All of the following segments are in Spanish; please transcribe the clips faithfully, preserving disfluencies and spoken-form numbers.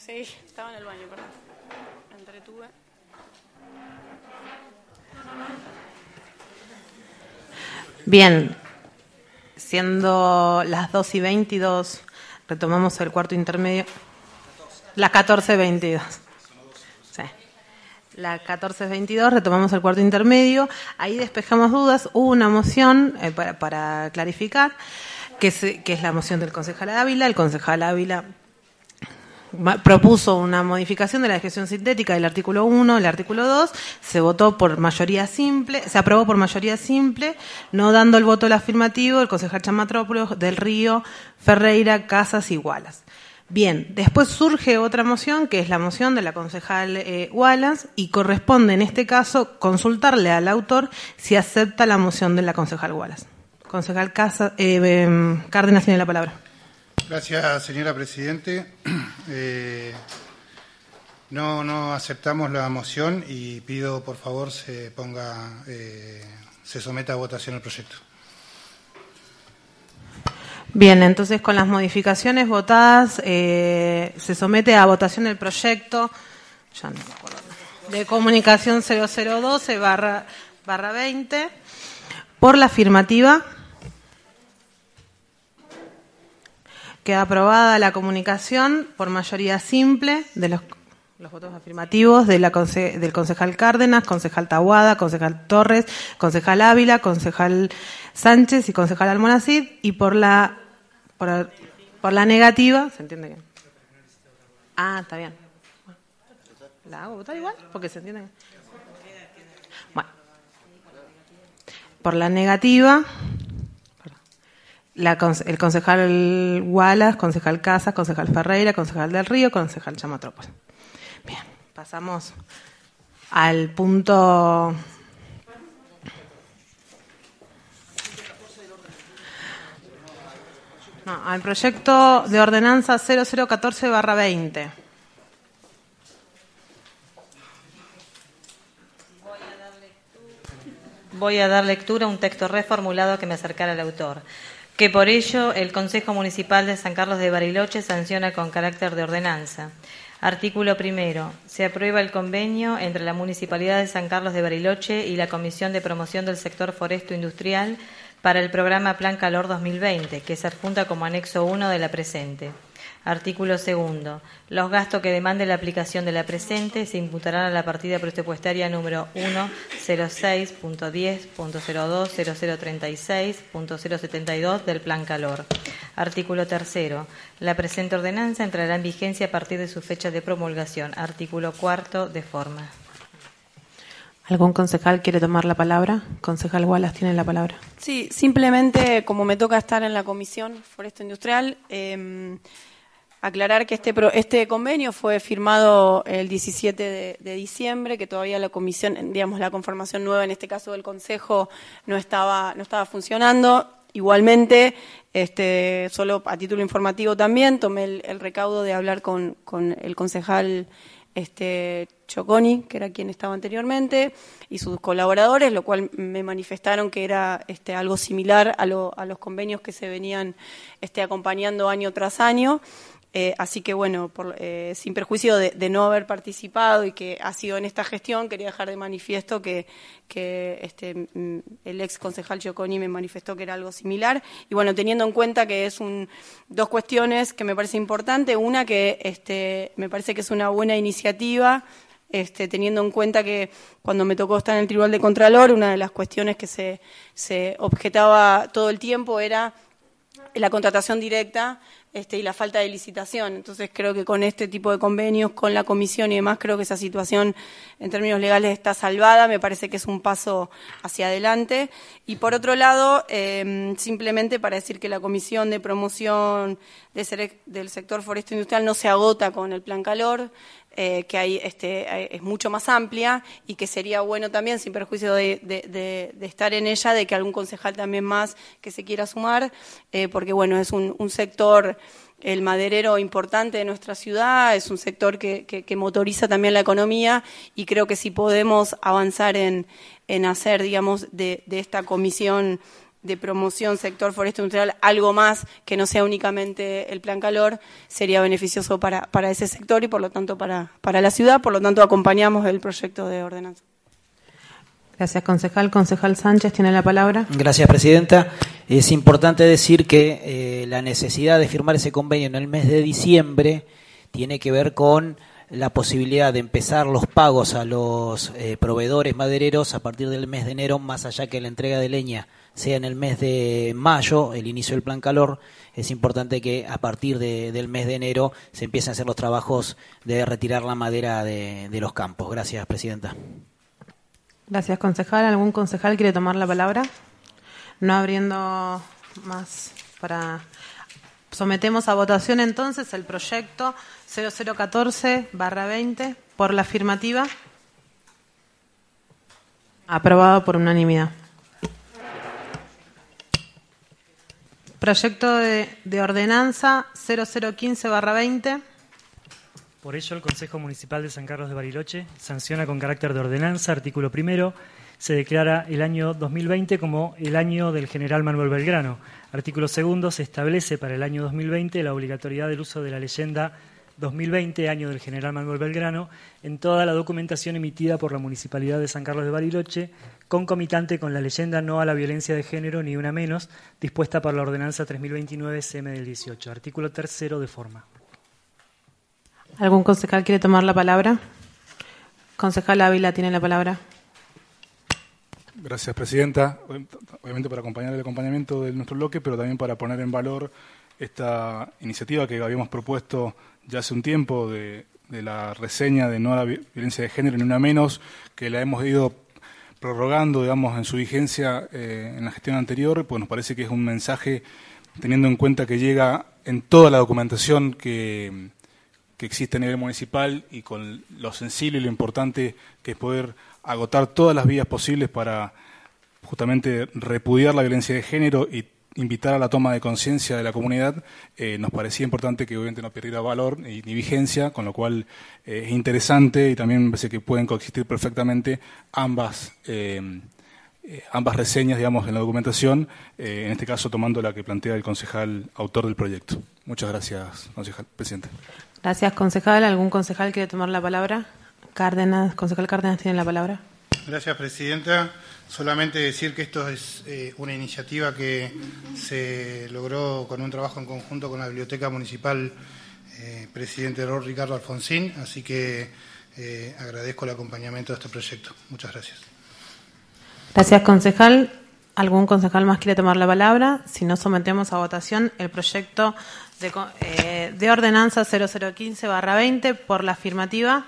Sí, estaba en el baño, perdón. Me entretuve. Bien, siendo las dos y veintidós, retomamos el cuarto intermedio. Las catorce veintidós. Sí. Las catorce veintidós, retomamos el cuarto intermedio. Ahí despejamos dudas. Hubo una moción, eh, para, para clarificar, que es, que es la moción del concejal Ávila. El concejal Ávila propuso una modificación de la digestión sintética del artículo uno, el artículo dos, se votó por mayoría simple, se aprobó por mayoría simple, no dando el voto al afirmativo el concejal Chamatrópolis, Del Río, Ferreira, Casas y Wallace. Bien, después surge otra moción, que es la moción de la concejal eh, Wallace, y corresponde en este caso consultarle al autor si acepta la moción de la concejal Wallace. Concejal Casa, eh, eh, Cárdenas tiene la palabra. Gracias, señora Presidente. Eh, no, no aceptamos la moción y pido, por favor, se ponga, eh, se someta a votación el proyecto. Bien, entonces con las modificaciones votadas, eh, se somete a votación el proyecto, ya no me acuerdo, de comunicación cero cero doce barra veinte. Por la afirmativa, queda aprobada la comunicación por mayoría simple de los, los votos afirmativos de la conce, del concejal Cárdenas, concejal Tahuada, concejal Torres, concejal Ávila, concejal Sánchez y concejal Almonacid, y por la por, por la negativa, ¿se entiende bien? Ah, está bien. ¿La hago votar igual? Porque se entiende bien. Bueno. Por la negativa, La, el concejal Wallace, concejal Casas, concejal Ferreira, concejal Del Río, concejal Chamatrópolis. Bien, pasamos al punto... No, al proyecto de ordenanza cero cero catorce barra veinte. Voy a dar lectura a un texto reformulado que me acercara al autor. Que por ello el Consejo Municipal de San Carlos de Bariloche sanciona con carácter de ordenanza. Artículo primero. Se aprueba el convenio entre la Municipalidad de San Carlos de Bariloche y la Comisión de Promoción del Sector Foresto Industrial para el programa Plan Calor dos mil veinte, que se adjunta como anexo uno de la presente. Artículo segundo. Los gastos que demande la aplicación de la presente se imputarán a la partida presupuestaria número uno cero seis punto diez punto cero dos cero cero treinta y seis punto cero setenta y dos del Plan Calor. Artículo tercero. La presente ordenanza entrará en vigencia a partir de su fecha de promulgación. Artículo cuarto, de forma. ¿Algún concejal quiere tomar la palabra? Concejal Wallace tiene la palabra. Sí, simplemente, como me toca estar en la Comisión Foresto Industrial, eh, aclarar que este, pro, este convenio fue firmado el diecisiete de, de diciembre, que todavía la comisión, digamos, la conformación nueva, en este caso del Consejo, no estaba, no estaba funcionando. Igualmente, este, solo a título informativo también, tomé el, el recaudo de hablar con, con el concejal este, Choconi, que era quien estaba anteriormente, y sus colaboradores, lo cual me manifestaron que era este, algo similar a, lo, a los convenios que se venían este, acompañando año tras año. Eh, así que, bueno, por, eh, sin perjuicio de, de no haber participado y que ha sido en esta gestión, quería dejar de manifiesto que, que este, el ex concejal Gioconi me manifestó que era algo similar. Y, bueno, teniendo en cuenta que es un, dos cuestiones que me parece importante. Una, que este, me parece que es una buena iniciativa, este, teniendo en cuenta que cuando me tocó estar en el Tribunal de Contralor, una de las cuestiones que se, se objetaba todo el tiempo era la contratación directa este, y la falta de licitación. Entonces creo que con este tipo de convenios, con la comisión y demás, creo que esa situación en términos legales está salvada. Me parece que es un paso hacia adelante. Y por otro lado, eh, simplemente para decir que la Comisión de Promoción de ser, del Sector Foresto Industrial no se agota con el Plan Calor, eh, que hay, este, es mucho más amplia y que sería bueno también, sin perjuicio de, de, de, de estar en ella, de que algún concejal también más que se quiera sumar, eh, porque bueno, es un, un sector, el maderero, importante de nuestra ciudad, es un sector que, que, que motoriza también la economía, y creo que si podemos avanzar en, en hacer, digamos, de, de esta comisión de promoción sector forestal industrial, algo más que no sea únicamente el plan calor, sería beneficioso para, para ese sector y por lo tanto para, para la ciudad, por lo tanto acompañamos el proyecto de ordenanza. Gracias, concejal. Concejal Sánchez tiene la palabra. Gracias, presidenta. Es importante decir que eh, la necesidad de firmar ese convenio en el mes de diciembre tiene que ver con la posibilidad de empezar los pagos a los eh, proveedores madereros a partir del mes de enero, más allá que la entrega de leña sea en el mes de mayo, el inicio del plan calor. Es importante que a partir de, del mes de enero se empiecen a hacer los trabajos de retirar la madera de, de los campos. Gracias, presidenta. Gracias, concejal. ¿Algún concejal quiere tomar la palabra? No abriendo más para... Sometemos a votación entonces el proyecto cero cero catorce barra veinte por la afirmativa. Aprobado por unanimidad. Proyecto de, de ordenanza cero cero quince barra veinte. Por ello, el Consejo Municipal de San Carlos de Bariloche sanciona con carácter de ordenanza, artículo primero, se declara el año dos mil veinte como el año del general Manuel Belgrano. Artículo segundo, se establece para el año dos mil veinte la obligatoriedad del uso de la leyenda dos mil veinte, año del general Manuel Belgrano, en toda la documentación emitida por la Municipalidad de San Carlos de Bariloche, concomitante con la leyenda no a la violencia de género, ni una menos, dispuesta por la ordenanza tres mil veintinueve C M del dieciocho. Artículo tercero, de forma. ¿Algún concejal quiere tomar la palabra? Concejal Ávila tiene la palabra. Gracias, presidenta. Obviamente para acompañar el acompañamiento de nuestro bloque, pero también para poner en valor esta iniciativa que habíamos propuesto ya hace un tiempo de, de la reseña de no a la violencia de género, ni una menos, que la hemos ido prorrogando, digamos, en su vigencia eh, en la gestión anterior. Pues nos parece que es un mensaje, teniendo en cuenta que llega en toda la documentación que... que existe a nivel municipal y con lo sensible y lo importante que es poder agotar todas las vías posibles para justamente repudiar la violencia de género y invitar a la toma de conciencia de la comunidad, eh, nos parecía importante que obviamente no perdiera valor ni, ni vigencia, con lo cual eh, es interesante y también me parece que pueden coexistir perfectamente ambas eh, eh, ambas reseñas, digamos, en la documentación, eh, en este caso tomando la que plantea el concejal autor del proyecto. Muchas gracias, concejal presidente. Gracias, concejal. ¿Algún concejal quiere tomar la palabra? Cárdenas, concejal Cárdenas tiene la palabra. Gracias, presidenta. Solamente decir que esto es eh, una iniciativa que se logró con un trabajo en conjunto con la Biblioteca Municipal, eh, presidente Ricardo Alfonsín, así que eh, agradezco el acompañamiento de este proyecto. Muchas gracias. Gracias, concejal. ¿Algún concejal más quiere tomar la palabra? Si no, sometemos a votación el proyecto de, eh, de ordenanza cero cero quince barra veinte por la afirmativa.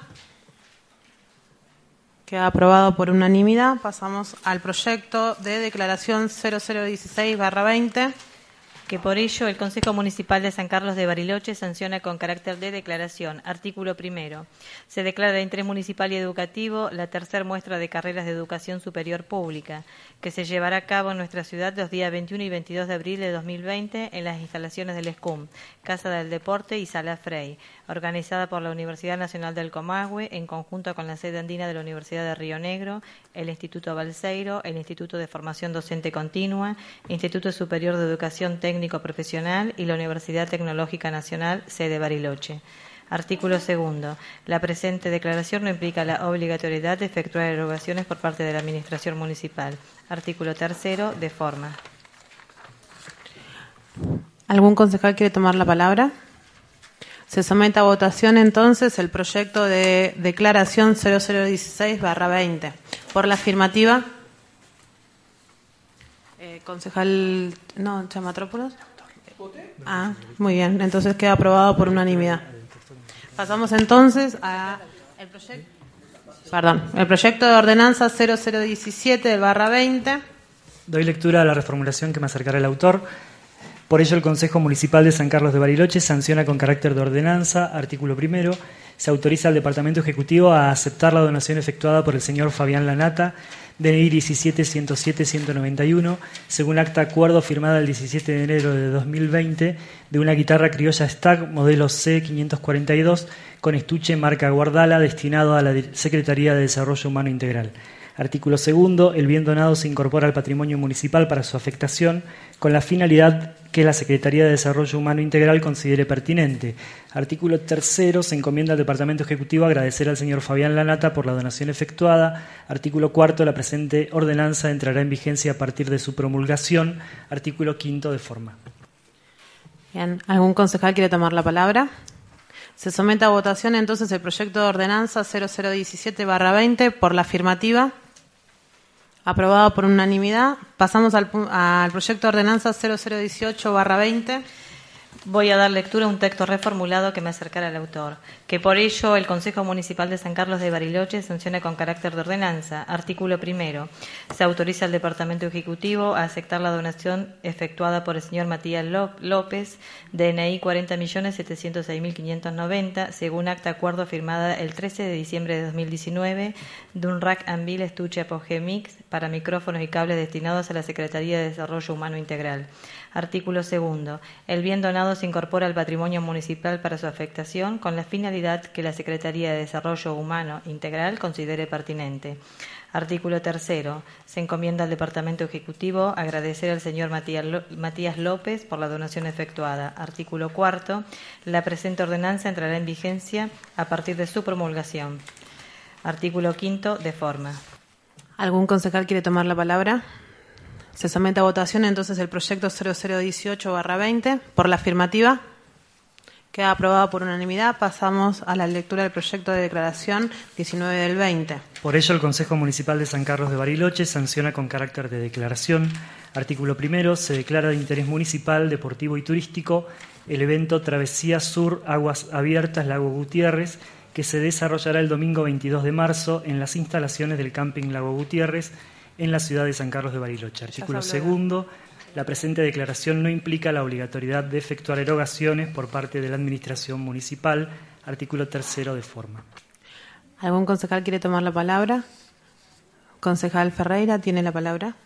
Queda aprobado por unanimidad. Pasamos al proyecto de declaración cero cero dieciséis barra veinte. Que por ello el Consejo Municipal de San Carlos de Bariloche sanciona con carácter de declaración. Artículo primero. Se declara de interés municipal y educativo la tercera muestra de carreras de educación superior pública, que se llevará a cabo en nuestra ciudad los días veintiuno y veintidós de abril de dos mil veinte en las instalaciones del ESCUM, Casa del Deporte y Sala Frey, organizada por la Universidad Nacional del Comahue en conjunto con la sede andina de la Universidad de Río Negro, el Instituto Balseiro, el Instituto de Formación Docente Continua, Instituto Superior de Educación Técnico Profesional y la Universidad Tecnológica Nacional, sede Bariloche. Artículo segundo. La presente declaración no implica la obligatoriedad de efectuar erogaciones por parte de la Administración Municipal. Artículo tercero, de forma. ¿Algún concejal quiere tomar la palabra? Se somete a votación entonces el proyecto de declaración cero cero dieciséis barra veinte. Por la afirmativa. Eh, concejal, no, Chamatrópolos. Ah, muy bien, entonces queda aprobado por unanimidad. Pasamos entonces a el proyecto, perdón, el proyecto de ordenanza cero cero diecisiete barra veinte. Doy lectura a la reformulación que me acercará el autor. Por ello, el Consejo Municipal de San Carlos de Bariloche sanciona con carácter de ordenanza, artículo primero, se autoriza al Departamento Ejecutivo a aceptar la donación efectuada por el señor Fabián Lanata, D N I diecisiete ciento siete ciento noventa y uno, según acta acuerdo firmada el diecisiete de enero de dos mil veinte, de una guitarra criolla Stag modelo C quinientos cuarenta y dos con estuche marca Guardala destinado a la Secretaría de Desarrollo Humano Integral. Artículo segundo. El bien donado se incorpora al patrimonio municipal para su afectación con la finalidad que la Secretaría de Desarrollo Humano Integral considere pertinente. Artículo tercero. Se encomienda al Departamento Ejecutivo agradecer al señor Fabián Lanata por la donación efectuada. Artículo cuarto. La presente ordenanza entrará en vigencia a partir de su promulgación. Artículo quinto de forma. Bien, ¿algún concejal quiere tomar la palabra? Se somete a votación entonces el proyecto de ordenanza cero cero diecisiete barra veinte por la afirmativa. Aprobado por unanimidad. Pasamos al, al proyecto de ordenanza cero cero dieciocho barra veinte. Voy a dar lectura a un texto reformulado que me acercara al autor. Que por ello el Consejo Municipal de San Carlos de Bariloche sanciona con carácter de ordenanza. Artículo primero. Se autoriza al Departamento Ejecutivo a aceptar la donación efectuada por el señor Matías López, D N I cuarenta millones setecientos seis mil quinientos noventa, según acta acuerdo firmada el trece de diciembre de dos mil diecinueve, de un rack Anvil estuche Apogee Mix para micrófonos y cables destinados a la Secretaría de Desarrollo Humano Integral. Artículo segundo. El bien donado se incorpora al patrimonio municipal para su afectación con la finalidad que la Secretaría de Desarrollo Humano Integral considere pertinente. Artículo tercero. Se encomienda al Departamento Ejecutivo agradecer al señor Matías López por la donación efectuada. Artículo cuarto. La presente ordenanza entrará en vigencia a partir de su promulgación. Artículo quinto de forma. ¿Algún concejal quiere tomar la palabra? Se somete a votación entonces el proyecto cero cero dieciocho barra veinte por la afirmativa. Queda aprobado por unanimidad. Pasamos a la lectura del proyecto de declaración diecinueve del veinte. Por ello, el Consejo Municipal de San Carlos de Bariloche sanciona con carácter de declaración. Artículo primero. Se declara de interés municipal, deportivo y turístico el evento Travesía Sur Aguas Abiertas Lago Gutiérrez, que se desarrollará el domingo veintidós de marzo en las instalaciones del Camping Lago Gutiérrez, en la ciudad de San Carlos de Bariloche. Artículo segundo. La presente declaración no implica la obligatoriedad de efectuar erogaciones por parte de la Administración Municipal. Artículo tercero de forma. ¿Algún concejal quiere tomar la palabra? Concejal Ferreira, tiene la palabra.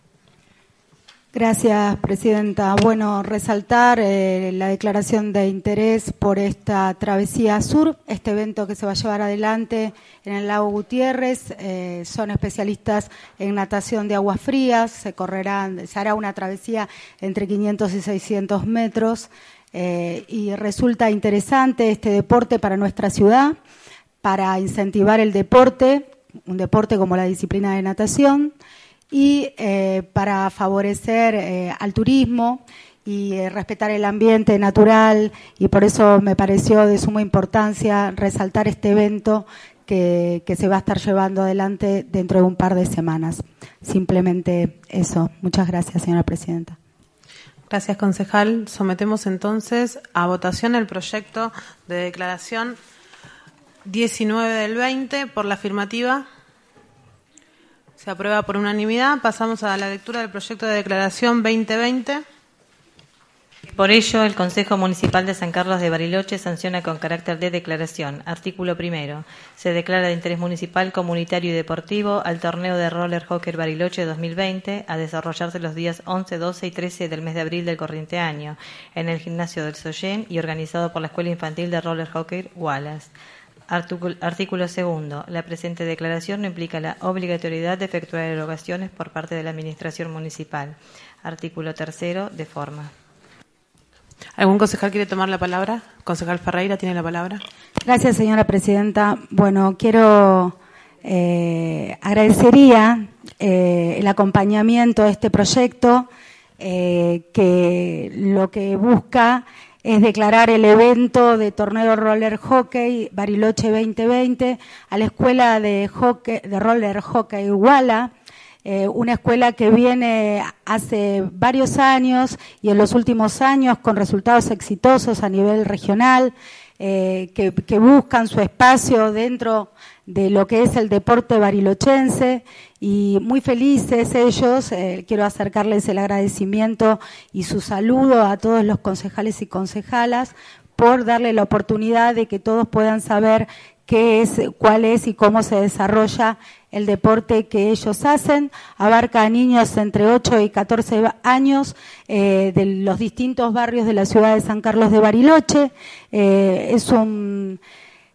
Gracias, presidenta. Bueno, resaltar eh, la declaración de interés por esta Travesía Sur, este evento que se va a llevar adelante en el Lago Gutiérrez. Eh, son especialistas en natación de aguas frías, se correrán, se hará una travesía entre quinientos y seiscientos metros eh, y resulta interesante este deporte para nuestra ciudad, para incentivar el deporte, un deporte como la disciplina de natación, y eh, para favorecer eh, al turismo y eh, respetar el ambiente natural, y por eso me pareció de suma importancia resaltar este evento que, que se va a estar llevando adelante dentro de un par de semanas. Simplemente eso. Muchas gracias, señora presidenta. Gracias, concejal. Sometemos entonces a votación el proyecto de declaración diecinueve del veinte por la afirmativa. Se aprueba por unanimidad. Pasamos a la lectura del proyecto de declaración veinte veinte. Por ello, el Consejo Municipal de San Carlos de Bariloche sanciona con carácter de declaración. Artículo primero. Se declara de interés municipal, comunitario y deportivo al torneo de roller hockey Bariloche dos mil veinte a desarrollarse los días once, doce y trece del mes de abril del corriente año en el gimnasio del Soyen y organizado por la Escuela Infantil de Roller Hockey Wallace. Artículo segundo. La presente declaración no implica la obligatoriedad de efectuar erogaciones por parte de la Administración Municipal. Artículo tercero, de forma. ¿Algún concejal quiere tomar la palabra? Concejal Ferreira, tiene la palabra. Gracias, señora presidenta. Bueno, quiero eh, agradecería eh, el acompañamiento a este proyecto eh, que lo que busca es declarar el evento de torneo roller hockey Bariloche veinte veinte a la escuela de hockey de roller hockey Wala, eh, una escuela que viene hace varios años y en los últimos años con resultados exitosos a nivel regional, eh, que, que buscan su espacio dentro de lo que es el deporte barilochense, y muy felices ellos. Eh, quiero acercarles el agradecimiento y su saludo a todos los concejales y concejalas por darle la oportunidad de que todos puedan saber qué es, cuál es y cómo se desarrolla el deporte que ellos hacen. Abarca a niños entre ocho y catorce años eh, de los distintos barrios de la ciudad de San Carlos de Bariloche. Eh, es un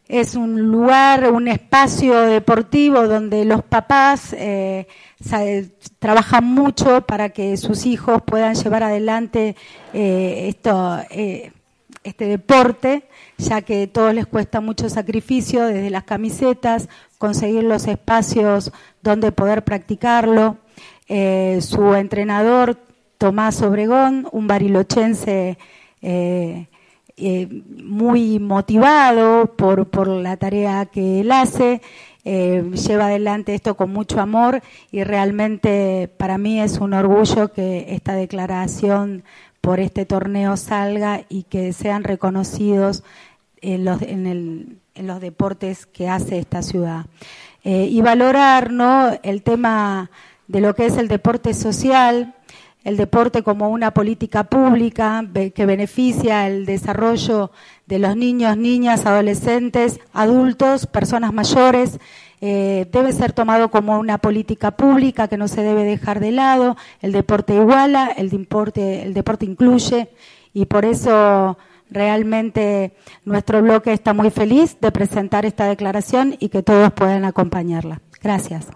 es un lugar, un espacio deportivo donde los papás eh, trabajan mucho para que sus hijos puedan llevar adelante eh, esto, eh, este deporte, ya que a todos les cuesta mucho sacrificio, desde las camisetas, conseguir los espacios donde poder practicarlo. Eh, su entrenador, Tomás Obregón, un barilochense eh, eh, muy motivado por, por la tarea que él hace, eh, lleva adelante esto con mucho amor y realmente para mí es un orgullo que esta declaración por este torneo salga y que sean reconocidos en los, en el, en los deportes que hace esta ciudad. Eh, y valorar, ¿no?, el tema de lo que es el deporte social, el deporte como una política pública que beneficia el desarrollo de los niños, niñas, adolescentes, adultos, personas mayores. Eh, debe ser tomado como una política pública que no se debe dejar de lado. El deporte iguala, el deporte, el deporte incluye y por eso realmente nuestro bloque está muy feliz de presentar esta declaración y que todos puedan acompañarla. Gracias.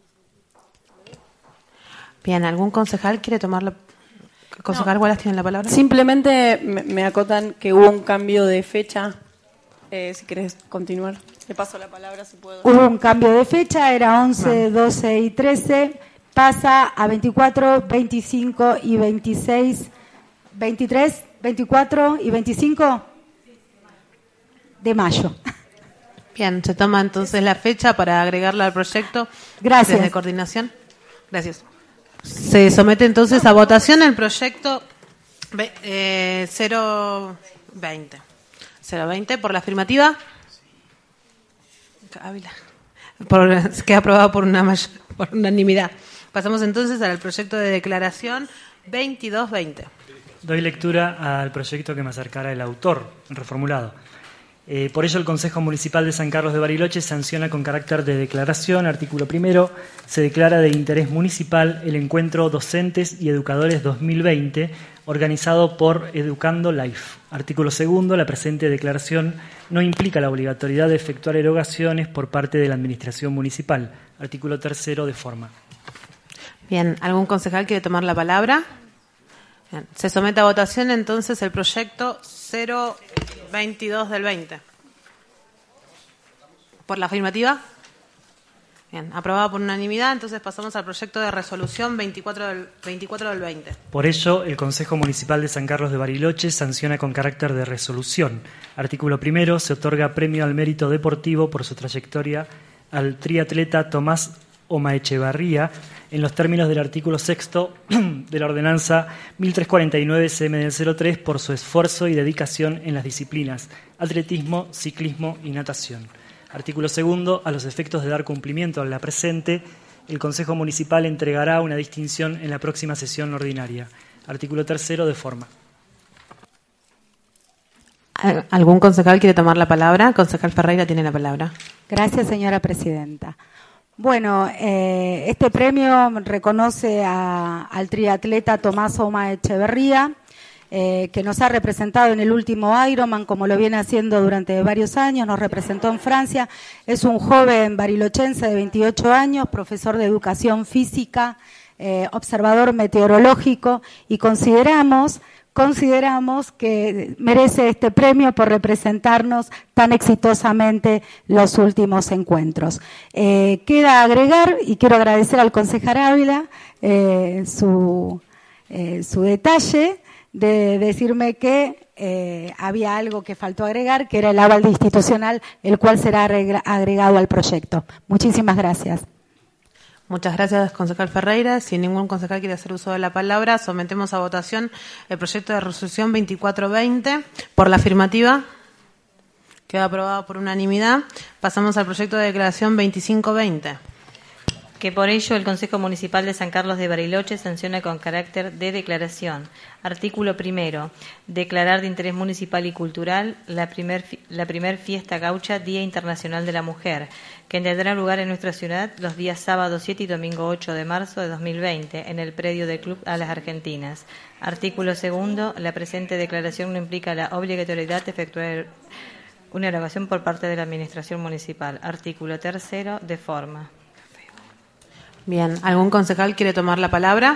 Bien, ¿algún concejal quiere tomar la... Concejal No. Wallace tiene la palabra. Simplemente me, me acotan que hubo un cambio de fecha. Eh, si querés continuar, le paso la palabra si puedo. Hubo un cambio de fecha, era once, doce y trece, pasa a veinticuatro, veinticinco y veintiséis, veintitrés, veinticuatro y veinticinco de mayo. Bien, se toma entonces la fecha para agregarla al proyecto. Gracias. Desde coordinación. Gracias. Se somete entonces a votación el proyecto eh, cero veinte. cero veinte por la afirmativa. Ávila. Por, queda aprobado por una mayor, por unanimidad. Pasamos entonces al proyecto de declaración veintidós veinte. Doy lectura al proyecto que me acercará el autor, reformulado. Eh, por ello, el Consejo Municipal de San Carlos de Bariloche sanciona con carácter de declaración, artículo primero, se declara de interés municipal el encuentro Docentes y Educadores dos mil veinte, organizado por Educando Life. Artículo segundo, la presente declaración no implica la obligatoriedad de efectuar erogaciones por parte de la Administración Municipal. Artículo tercero, de forma. Bien, ¿algún concejal quiere tomar la palabra? Bien. Se somete a votación entonces el proyecto cero veintidós del veinte. ¿Por la afirmativa? Bien, aprobado por unanimidad, entonces pasamos al proyecto de resolución veinticuatro del, veinticuatro del veinte. Por ello, el Consejo Municipal de San Carlos de Bariloche sanciona con carácter de resolución. Artículo primero, se otorga premio al mérito deportivo por su trayectoria al triatleta Tomás Omaechevarría en los términos del artículo sexto de la ordenanza mil trescientos cuarenta y nueve C M del cero tres por su esfuerzo y dedicación en las disciplinas atletismo, ciclismo y natación. Artículo segundo, a los efectos de dar cumplimiento a la presente, el Consejo Municipal entregará una distinción en la próxima sesión ordinaria. Artículo tercero, de forma. ¿Algún concejal quiere tomar la palabra? Concejal Ferreira tiene la palabra. Gracias, señora presidenta. Bueno, eh, este premio reconoce a, al triatleta Tomás Omaechevarría, eh, que nos ha representado en el último Ironman, como lo viene haciendo durante varios años, nos representó en Francia. Es un joven barilochense de veintiocho años, profesor de educación física, eh, observador meteorológico, y consideramos... Consideramos que merece este premio por representarnos tan exitosamente los últimos encuentros. Eh, queda agregar, y quiero agradecer al concejal Ávila eh, su, eh, su detalle de decirme que eh, había algo que faltó agregar, que era el aval institucional, el cual será agregado al proyecto. Muchísimas gracias. Muchas gracias, concejal Ferreira. Si ningún concejal quiere hacer uso de la palabra, sometemos a votación el proyecto de resolución veinticuatro veinte. Por la afirmativa, queda aprobado por unanimidad. Pasamos al proyecto de declaración veinticinco veinte. Que por ello el Consejo Municipal de San Carlos de Bariloche sanciona con carácter de declaración. Artículo primero. Declarar de interés municipal y cultural la primer, la primer fiesta gaucha Día Internacional de la Mujer, que tendrá lugar en nuestra ciudad los días sábado siete y domingo ocho de marzo de dos mil veinte en el predio del Club a las Argentinas. Artículo segundo. La presente declaración no implica la obligatoriedad de efectuar una erogación por parte de la Administración Municipal. Artículo tercero, de forma. Bien, ¿algún concejal quiere tomar la palabra?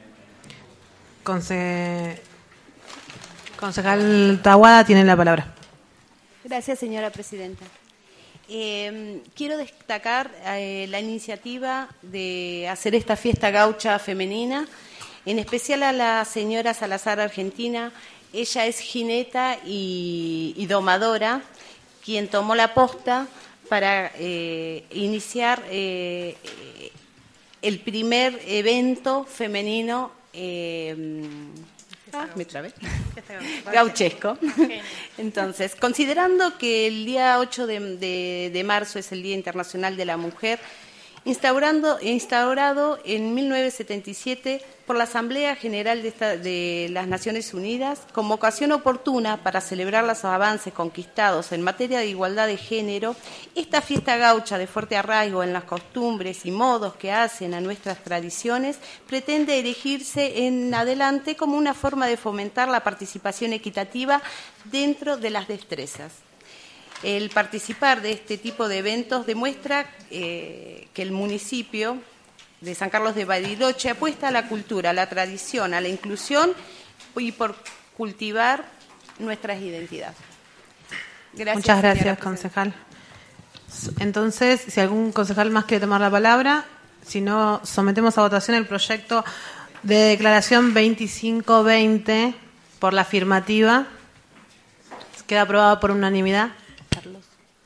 Conce... Concejal Tahuada tiene la palabra. Gracias, señora presidenta. Eh, quiero destacar eh, la iniciativa de hacer esta fiesta gaucha femenina, en especial a la señora Salazar Argentina. Ella es jineta y, y domadora, quien tomó la posta para eh, iniciar eh, el primer evento femenino eh, ah, me trabé. gauchesco. Entonces, considerando que el día ocho de, de, de marzo es el Día Internacional de la Mujer, instaurando, instaurado en mil novecientos setenta y siete por la Asamblea General de, esta, de las Naciones Unidas, como ocasión oportuna para celebrar los avances conquistados en materia de igualdad de género, esta fiesta gaucha de fuerte arraigo en las costumbres y modos que hacen a nuestras tradiciones pretende erigirse en adelante como una forma de fomentar la participación equitativa dentro de las destrezas. El participar de este tipo de eventos demuestra eh, que el municipio de San Carlos de Bariloche apuesta a la cultura, a la tradición, a la inclusión y por cultivar nuestras identidades. Gracias, Muchas gracias, concejal. Entonces, si algún concejal más quiere tomar la palabra, si no, sometemos a votación el proyecto de declaración veinticinco veinte por la afirmativa. Queda aprobado por unanimidad. Carlos.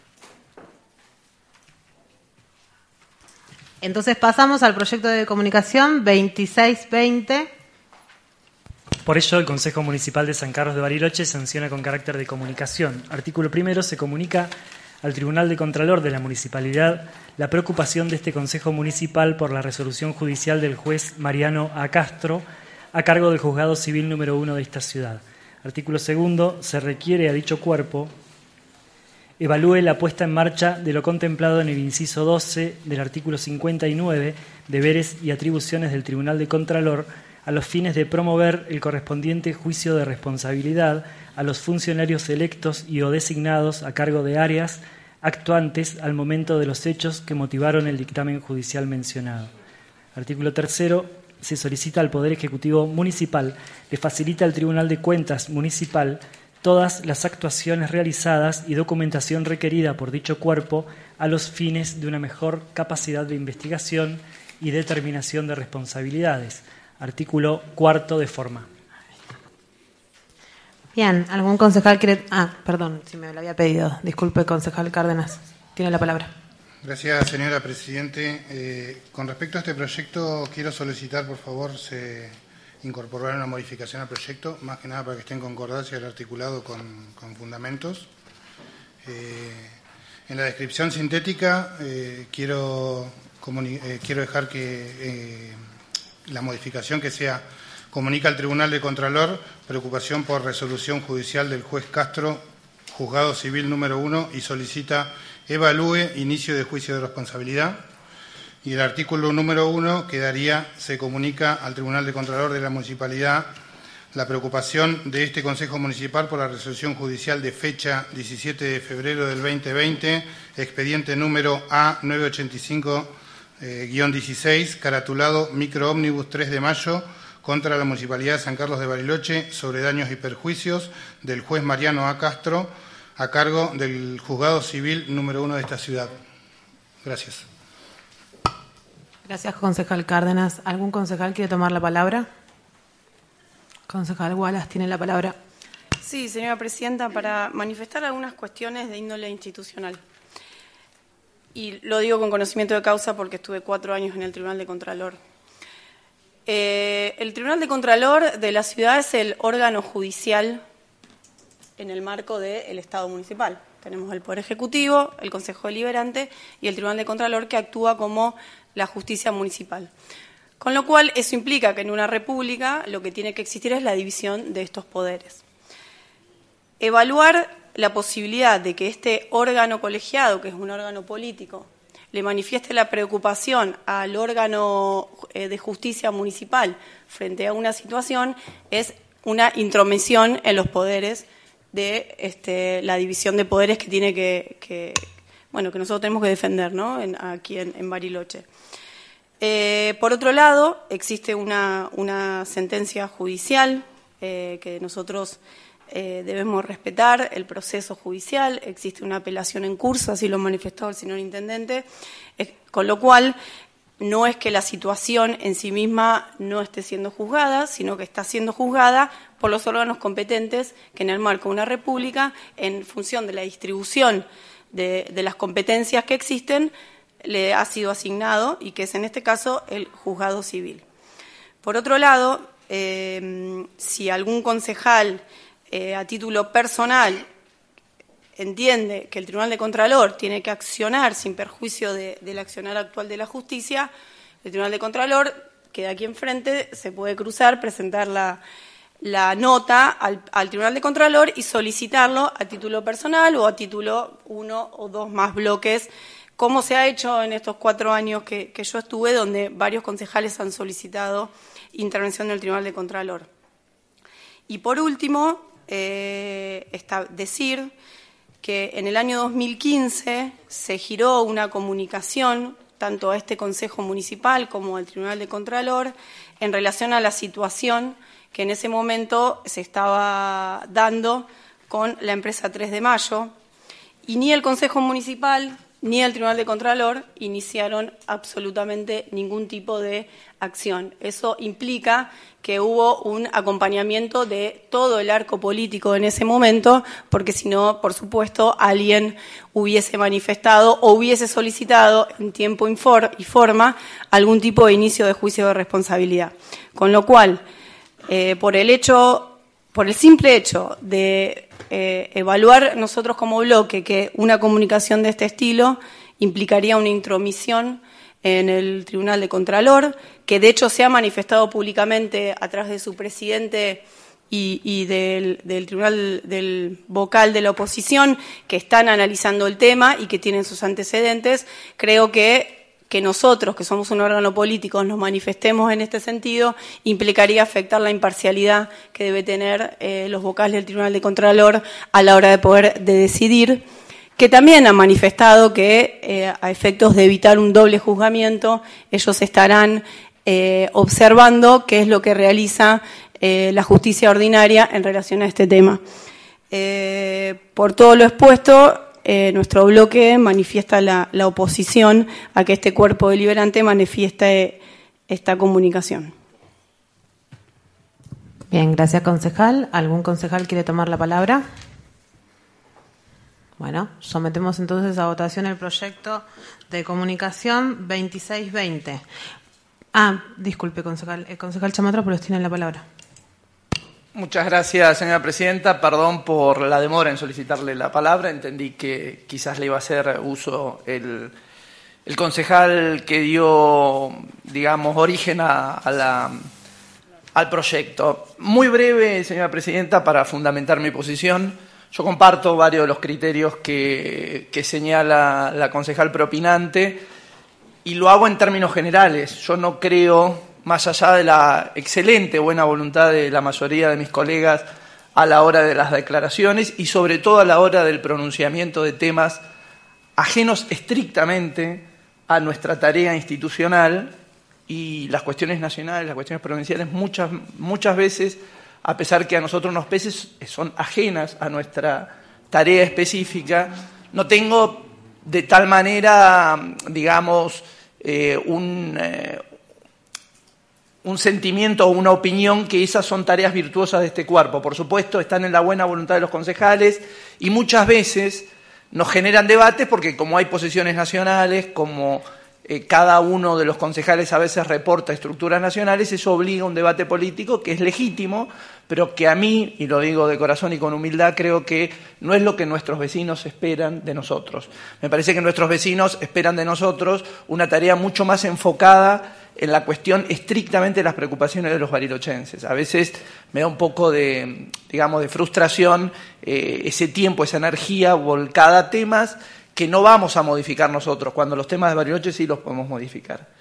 Entonces pasamos al proyecto de comunicación veintiséis veinte. Por ello, el Consejo Municipal de San Carlos de Bariloche sanciona con carácter de comunicación. Artículo primero. Se comunica al Tribunal de Contralor de la Municipalidad la preocupación de este Consejo Municipal por la resolución judicial del juez Mariano A. Castro a cargo del Juzgado Civil número uno de esta ciudad. Artículo segundo. Se requiere a dicho cuerpo evalúe la puesta en marcha de lo contemplado en el inciso doce del artículo cincuenta y nueve, deberes y atribuciones del Tribunal de Contralor, a los fines de promover el correspondiente juicio de responsabilidad a los funcionarios electos y o designados a cargo de áreas actuantes al momento de los hechos que motivaron el dictamen judicial mencionado. Artículo tercero. Se solicita al Poder Ejecutivo Municipal le facilita al Tribunal de Cuentas Municipal todas las actuaciones realizadas y documentación requerida por dicho cuerpo a los fines de una mejor capacidad de investigación y determinación de responsabilidades. Artículo cuarto, de forma. Bien, ¿algún concejal quiere...? Ah, perdón, si me lo había pedido. Disculpe, concejal Cárdenas. Tiene la palabra. Gracias, señora Presidente. Eh, con respecto a este proyecto, quiero solicitar, por favor, se incorporar una modificación al proyecto, más que nada para que esté en concordancia el articulado con, con fundamentos. Eh, en la descripción sintética eh, quiero, eh, quiero dejar que eh, la modificación que sea comunica al Tribunal de Contralor preocupación por resolución judicial del juez Castro, Juzgado Civil número uno, y solicita evalúe inicio de juicio de responsabilidad. Y el artículo número uno quedaría, se comunica al Tribunal de Contralor de la Municipalidad la preocupación de este Consejo Municipal por la resolución judicial de fecha diecisiete de febrero del veinte veinte, expediente número A novecientos ochenta y cinco guión dieciséis, caratulado Micro Ómnibus tres de mayo, contra la Municipalidad de San Carlos de Bariloche sobre daños y perjuicios del juez Mariano A. Castro, a cargo del Juzgado Civil número uno de esta ciudad. Gracias. Gracias, concejal Cárdenas. ¿Algún concejal quiere tomar la palabra? Concejal Wallace tiene la palabra. Sí, señora presidenta, para manifestar algunas cuestiones de índole institucional. Y lo digo con conocimiento de causa porque estuve cuatro años en el Tribunal de Contralor. Eh, el Tribunal de Contralor de la ciudad es el órgano judicial en el marco del Estado municipal. Tenemos el Poder Ejecutivo, el Consejo Deliberante y el Tribunal de Contralor, que actúa como la justicia municipal. Con lo cual, eso implica que en una república lo que tiene que existir es la división de estos poderes. Evaluar la posibilidad de que este órgano colegiado, que es un órgano político, le manifieste la preocupación al órgano de justicia municipal frente a una situación es una intromisión en los poderes de este, la división de poderes que tiene que, que bueno, que nosotros tenemos que defender, ¿no? En, aquí en, en Bariloche. Eh, por otro lado, existe una, una sentencia judicial eh, que nosotros eh, debemos respetar, el proceso judicial, existe una apelación en curso, así lo ha manifestado el señor intendente, eh, con lo cual no es que la situación en sí misma no esté siendo juzgada, sino que está siendo juzgada por los órganos competentes que en el marco de una república, en función de la distribución de, de las competencias que existen, le ha sido asignado y que es en este caso el juzgado civil. Por otro lado, eh, si algún concejal eh, a título personal entiende que el Tribunal de Contralor tiene que accionar sin perjuicio de, del accionar actual de la justicia, el Tribunal de Contralor queda aquí enfrente, se puede cruzar, presentar la, la nota al, al Tribunal de Contralor y solicitarlo a título personal o a título uno o dos más bloques, como se ha hecho en estos cuatro años que, que yo estuve, donde varios concejales han solicitado intervención del Tribunal de Contralor. Y por último, eh, está, decir que en el año dos mil quince se giró una comunicación tanto a este Consejo Municipal como al Tribunal de Contralor en relación a la situación que en ese momento se estaba dando con la empresa tres de mayo, y ni el Consejo Municipal ni el Tribunal de Contralor iniciaron absolutamente ningún tipo de acción. Eso implica que hubo un acompañamiento de todo el arco político en ese momento, porque si no, por supuesto, alguien hubiese manifestado o hubiese solicitado en tiempo y forma algún tipo de inicio de juicio de responsabilidad. Con lo cual, eh, por el hecho, por el simple hecho de Eh, evaluar nosotros como bloque que una comunicación de este estilo implicaría una intromisión en el Tribunal de Contralor, que de hecho se ha manifestado públicamente a través de su presidente y, y del, del Tribunal del vocal de la oposición, que están analizando el tema y que tienen sus antecedentes. Creo que que nosotros, que somos un órgano político, nos manifestemos en este sentido, implicaría afectar la imparcialidad que debe tener eh, los vocales del Tribunal de Contralor a la hora de poder de decidir, que también han manifestado que eh, a efectos de evitar un doble juzgamiento, ellos estarán eh, observando qué es lo que realiza eh, la justicia ordinaria en relación a este tema. Eh, por todo lo expuesto, Eh, nuestro bloque manifiesta la, la oposición a que este cuerpo deliberante manifieste esta comunicación. Bien, gracias, concejal. ¿Algún concejal quiere tomar la palabra? Bueno, sometemos entonces a votación el proyecto de comunicación veintiséis veinte. Ah, disculpe, concejal. El concejal Chamatrópolos tiene la palabra. Muchas gracias, señora presidenta. Perdón por la demora en solicitarle la palabra. Entendí que quizás le iba a hacer uso el, el concejal que dio, digamos, origen a, a la, al proyecto. Muy breve, señora presidenta, para fundamentar mi posición. Yo comparto varios de los criterios que, que señala la concejal propinante y lo hago en términos generales. Yo no creo, más allá de la excelente buena voluntad de la mayoría de mis colegas a la hora de las declaraciones y sobre todo a la hora del pronunciamiento de temas ajenos estrictamente a nuestra tarea institucional, y las cuestiones nacionales, las cuestiones provinciales, muchas, muchas veces, a pesar que a nosotros nos pese, son ajenas a nuestra tarea específica. No tengo de tal manera, digamos, eh, un... Eh, un sentimiento o una opinión que esas son tareas virtuosas de este cuerpo. Por supuesto, están en la buena voluntad de los concejales y muchas veces nos generan debates porque como hay posiciones nacionales, como eh, cada uno de los concejales a veces reporta estructuras nacionales, eso obliga a un debate político que es legítimo, pero que a mí, y lo digo de corazón y con humildad, creo que no es lo que nuestros vecinos esperan de nosotros. Me parece que nuestros vecinos esperan de nosotros una tarea mucho más enfocada en la cuestión estrictamente de las preocupaciones de los barilochenses. A veces me da un poco de, digamos, de frustración eh, ese tiempo, esa energía volcada a temas que no vamos a modificar nosotros, cuando los temas de Bariloche sí los podemos modificar.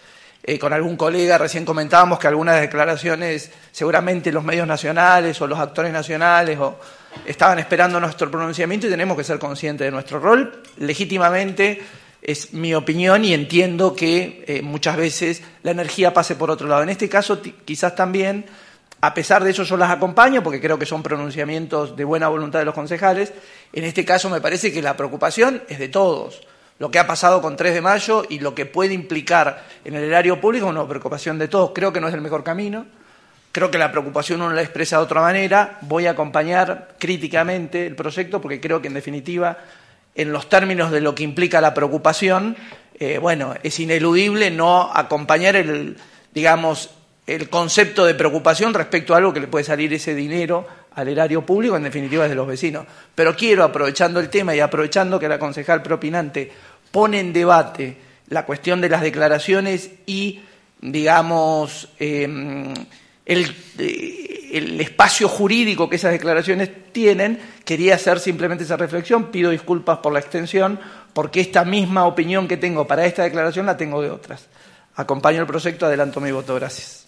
eh, con algún colega recién comentábamos que algunas declaraciones seguramente los medios nacionales o los actores nacionales o estaban esperando nuestro pronunciamiento y tenemos que ser conscientes de nuestro rol. Legítimamente es mi opinión y entiendo que eh, muchas veces la energía pase por otro lado. En este caso quizás también, a pesar de eso yo las acompaño porque creo que son pronunciamientos de buena voluntad de los concejales. En este caso me parece que la preocupación es de todos. Lo que ha pasado con tres de mayo y lo que puede implicar en el erario público es una preocupación de todos. Creo que no es el mejor camino. Creo que la preocupación uno la expresa de otra manera. Voy a acompañar críticamente el proyecto porque creo que, en definitiva, en los términos de lo que implica la preocupación, eh, bueno, es ineludible no acompañar el, digamos, el concepto de preocupación respecto a algo que le puede salir ese dinero al erario público, en definitiva es de los vecinos. Pero quiero, aprovechando el tema y aprovechando que la concejal propinante pone en debate la cuestión de las declaraciones y, digamos, eh, el, el espacio jurídico que esas declaraciones tienen, quería hacer simplemente esa reflexión. Pido disculpas por la extensión, porque esta misma opinión que tengo para esta declaración la tengo de otras. Acompaño el proyecto, adelanto mi voto. Gracias.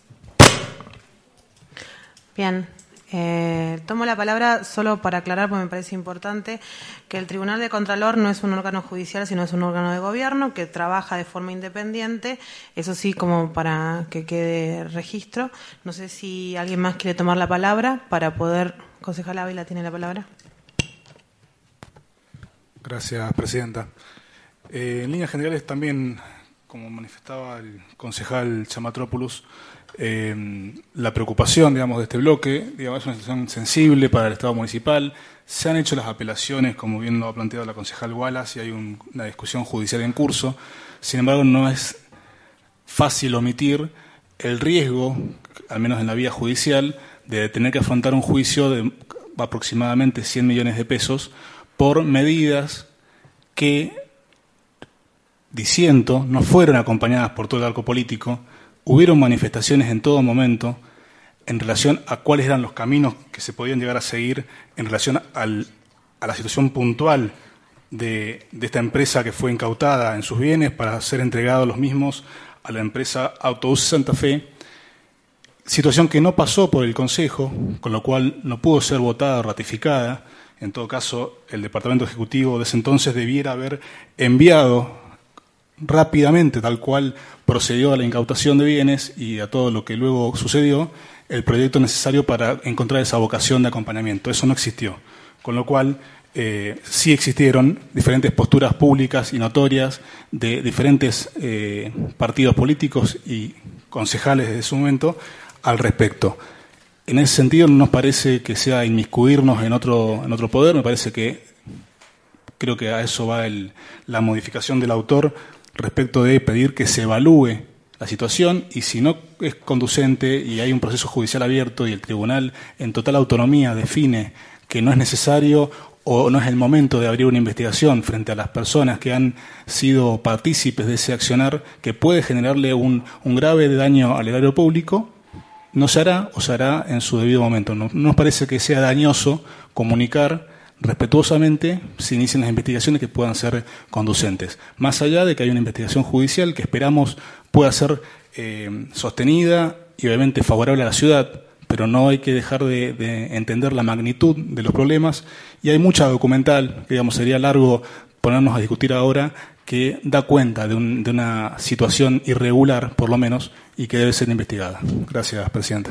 Bien. Eh, tomo la palabra solo para aclarar, porque me parece importante, que el Tribunal de Contralor no es un órgano judicial, sino es un órgano de gobierno que trabaja de forma independiente. Eso sí, como para que quede registro. No sé si alguien más quiere tomar la palabra para poder... Concejal Ávila tiene la palabra. Gracias, presidenta. Eh, en líneas generales también, como manifestaba el concejal Chamatrópoulou, Eh, la preocupación, digamos, de este bloque, digamos, es una situación sensible para el Estado municipal. Se han hecho las apelaciones, como bien lo ha planteado la concejal Wallace, y hay un, una discusión judicial en curso. Sin embargo, no es fácil omitir el riesgo, al menos en la vía judicial, de tener que afrontar un juicio de aproximadamente cien millones de pesos por medidas que, diciendo, no fueron acompañadas por todo el arco político. Hubieron manifestaciones en todo momento en relación a cuáles eran los caminos que se podían llegar a seguir en relación al, a la situación puntual de, de esta empresa que fue incautada en sus bienes para ser entregados los mismos a la empresa Autobuses Santa Fe, situación que no pasó por el Consejo, con lo cual no pudo ser votada o ratificada. En todo caso, el Departamento Ejecutivo de ese entonces debiera haber enviado rápidamente, tal cual procedió a la incautación de bienes y a todo lo que luego sucedió, el proyecto necesario para encontrar esa vocación de acompañamiento. Eso no existió, con lo cual eh, sí existieron diferentes posturas públicas y notorias de diferentes eh, partidos políticos y concejales desde su momento al respecto. En ese sentido, no nos parece que sea inmiscuirnos en otro, en otro poder. Me parece que creo que a eso va el, la modificación del autor respecto de pedir que se evalúe la situación, y si no es conducente y hay un proceso judicial abierto y el tribunal en total autonomía define que no es necesario o no es el momento de abrir una investigación frente a las personas que han sido partícipes de ese accionar que puede generarle un, un grave daño al erario público, no se hará o se hará en su debido momento. No, no nos parece que sea dañoso comunicar respetuosamente se inician las investigaciones que puedan ser conducentes. Más allá de que hay una investigación judicial que esperamos pueda ser eh, sostenida y obviamente favorable a la ciudad, pero no hay que dejar de, de entender la magnitud de los problemas, y hay mucha documental, que digamos sería largo ponernos a discutir ahora, que da cuenta de, un, de una situación irregular, por lo menos, y que debe ser investigada. Gracias, presidenta.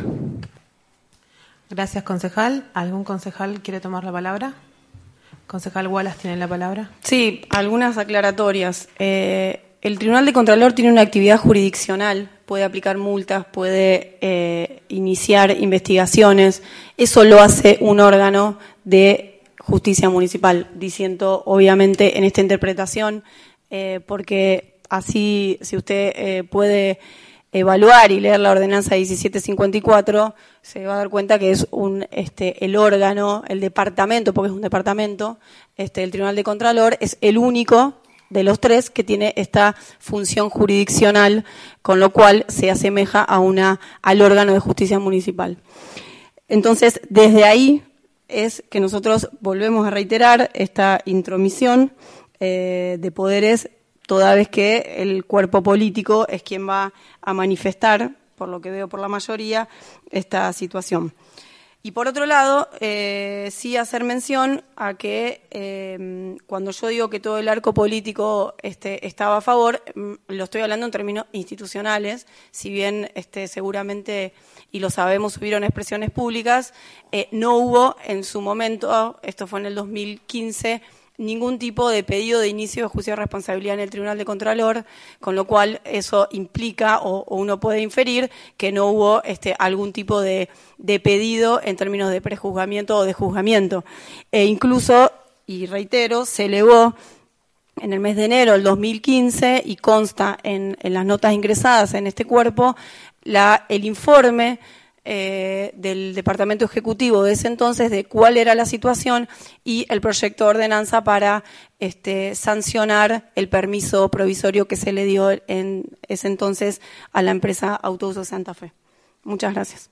Gracias, concejal. ¿Algún concejal quiere tomar la palabra? Concejal Wallace tiene la palabra. Sí, algunas aclaratorias. Eh, el Tribunal de Contralor tiene una actividad jurisdiccional, puede aplicar multas, puede eh, iniciar investigaciones. Eso lo hace un órgano de justicia municipal, diciendo obviamente en esta interpretación, eh, porque así, si usted eh, puede evaluar y leer la ordenanza diecisiete cincuenta y cuatro, se va a dar cuenta que es un este el órgano, el departamento, porque es un departamento, este el Tribunal de Contralor es el único de los tres que tiene esta función jurisdiccional, con lo cual se asemeja a una al órgano de justicia municipal. Entonces, desde ahí es que nosotros volvemos a reiterar esta intromisión eh, de poderes toda vez que el cuerpo político es quien va a manifestar, por lo que veo por la mayoría, esta situación. Y por otro lado, eh, sí hacer mención a que eh, cuando yo digo que todo el arco político este, estaba a favor, lo estoy hablando en términos institucionales, si bien este, seguramente, y lo sabemos, hubieron expresiones públicas, eh, no hubo en su momento, esto fue en el dos mil quince, ningún tipo de pedido de inicio de juicio de responsabilidad en el Tribunal de Contralor, con lo cual eso implica o, o uno puede inferir que no hubo este, algún tipo de, de pedido en términos de prejuzgamiento o de juzgamiento. E incluso, y reitero, se elevó en el mes de enero del dos mil quince y consta en, en las notas ingresadas en este cuerpo la, el informe Eh, del Departamento Ejecutivo de ese entonces de cuál era la situación y el proyecto de ordenanza para este, sancionar el permiso provisorio que se le dio en ese entonces a la empresa Autouso Santa Fe. Muchas gracias.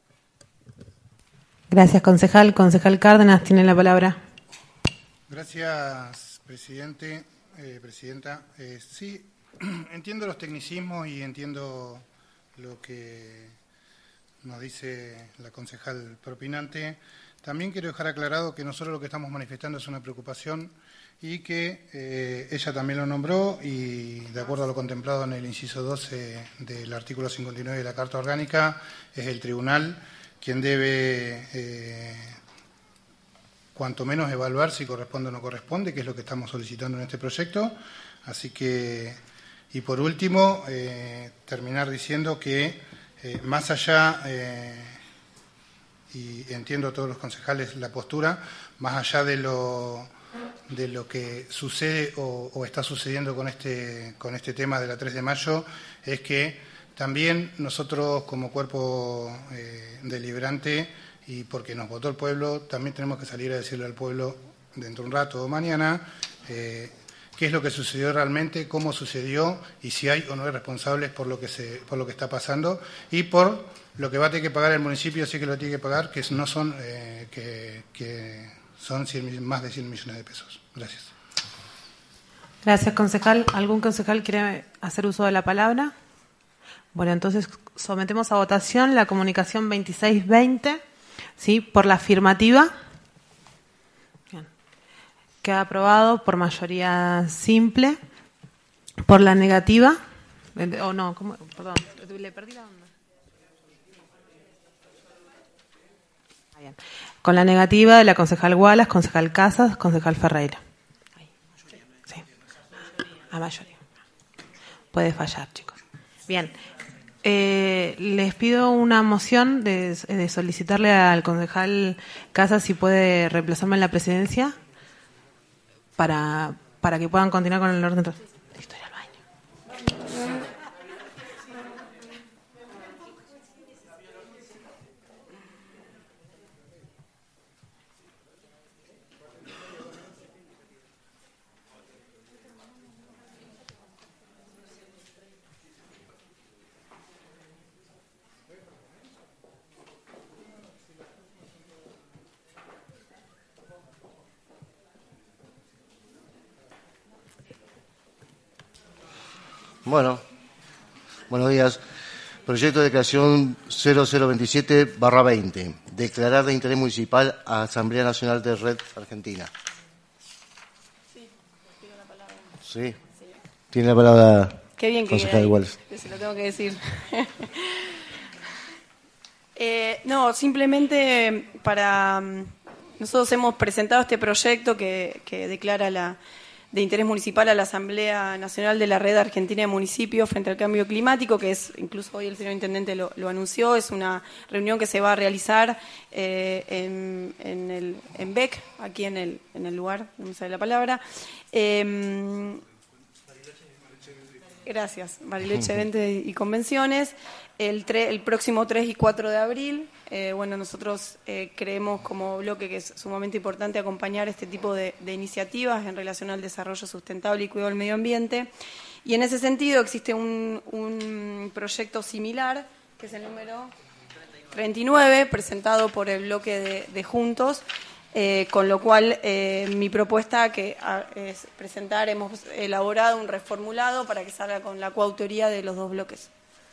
Gracias, concejal. Concejal Cárdenas, tiene la palabra. Gracias, presidente, eh, presidenta. Eh, sí, entiendo los tecnicismos y entiendo lo que nos dice la concejal propinante. También quiero dejar aclarado que nosotros lo que estamos manifestando es una preocupación y que eh, ella también lo nombró y de acuerdo a lo contemplado en el inciso doce del artículo cincuenta y nueve de la Carta Orgánica, es el tribunal quien debe eh, cuanto menos evaluar si corresponde o no corresponde, que es lo que estamos solicitando en este proyecto. Así que, y por último, eh, terminar diciendo que Eh, más allá, eh, y entiendo a todos los concejales la postura, más allá de lo, de lo que sucede o, o está sucediendo con este, con este tema de la tres de mayo, es que también nosotros como cuerpo eh, deliberante, y porque nos votó el pueblo, también tenemos que salir a decirle al pueblo dentro de un rato o mañana, eh, qué es lo que sucedió realmente, cómo sucedió y si hay o no hay responsables por lo que se, por lo que está pasando y por lo que va a tener que pagar el municipio, sí que lo tiene que pagar, que no son eh, que, que son cien, más de cien millones de pesos. Gracias. Gracias, concejal. ¿Algún concejal quiere hacer uso de la palabra? Bueno, entonces sometemos a votación la comunicación veintiséis veinte, ¿sí? Por la afirmativa. Queda aprobado por mayoría simple. Por la negativa, o oh, no, ¿cómo? Perdón, le perdí la onda. Ah, bien. Con la negativa de la concejal Wallace, concejal Casas, concejal Ferreira. Ahí. Sí. A mayoría. Puede fallar, chicos. Bien. Eh, les pido una moción de, de solicitarle al concejal Casas si puede reemplazarme en la presidencia. Para, para que puedan continuar con el orden. Estoy al baño. Bueno, buenos días. Proyecto de creación cero cero veintisiete barra veinte. Declarar de interés municipal a Asamblea Nacional de Red Argentina. Sí, pido la palabra. Sí. Sí. Tiene la palabra. Qué bien que concejal Wallace. Que se lo tengo que decir. eh, no, simplemente para... Nosotros hemos presentado este proyecto que, que declara la... de interés municipal a la Asamblea Nacional de la Red Argentina de Municipios frente al cambio climático, que es, incluso hoy el señor Intendente lo, lo anunció, es una reunión que se va a realizar eh, en, en, el, en B E C, aquí en el, en el lugar, no me sale la palabra. Eh, gracias, Bariloche Eventos y Convenciones. El, tre, el próximo tres y cuatro de abril, eh, bueno, nosotros eh, creemos como bloque que es sumamente importante acompañar este tipo de, de iniciativas en relación al desarrollo sustentable y cuidado del medio ambiente. Y en ese sentido existe un, un proyecto similar, que es el número treinta y nueve, presentado por el bloque de, de Juntos, Eh, con lo cual, eh, mi propuesta que a, es presentar, hemos elaborado un reformulado para que salga con la coautoría de los dos bloques.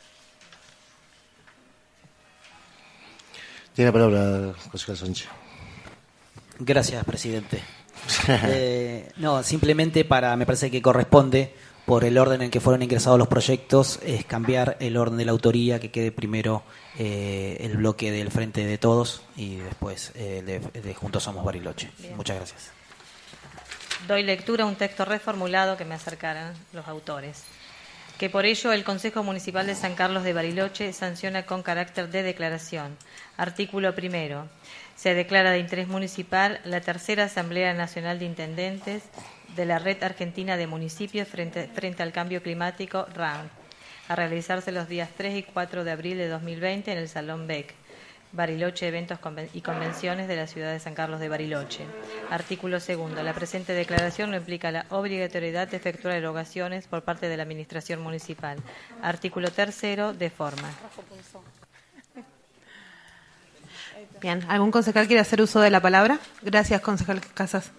Tiene la palabra, concejal Sánchez. Gracias, presidente. eh, no, simplemente para, me parece que corresponde, por el orden en que fueron ingresados los proyectos, es cambiar el orden de la autoría, que quede primero eh, el bloque del Frente de Todos y después eh, de, de Juntos Somos Bariloche. Bien. Muchas gracias. Doy lectura a un texto reformulado que me acercaran los autores. Que por ello el Consejo Municipal de San Carlos de Bariloche sanciona con carácter de declaración. Artículo primero. Se declara de interés municipal la tercera Asamblea Nacional de Intendentes de la Red Argentina de Municipios frente, frente al Cambio Climático, R A M, a realizarse los días tres y cuatro de abril de dos mil veinte en el Salón Beck, Bariloche, Eventos y Convenciones de la ciudad de San Carlos de Bariloche. Artículo segundo. La presente declaración no implica la obligatoriedad de efectuar erogaciones por parte de la Administración Municipal. Artículo tercero. De forma. Bien, ¿algún concejal quiere hacer uso de la palabra? Gracias, concejal Casas.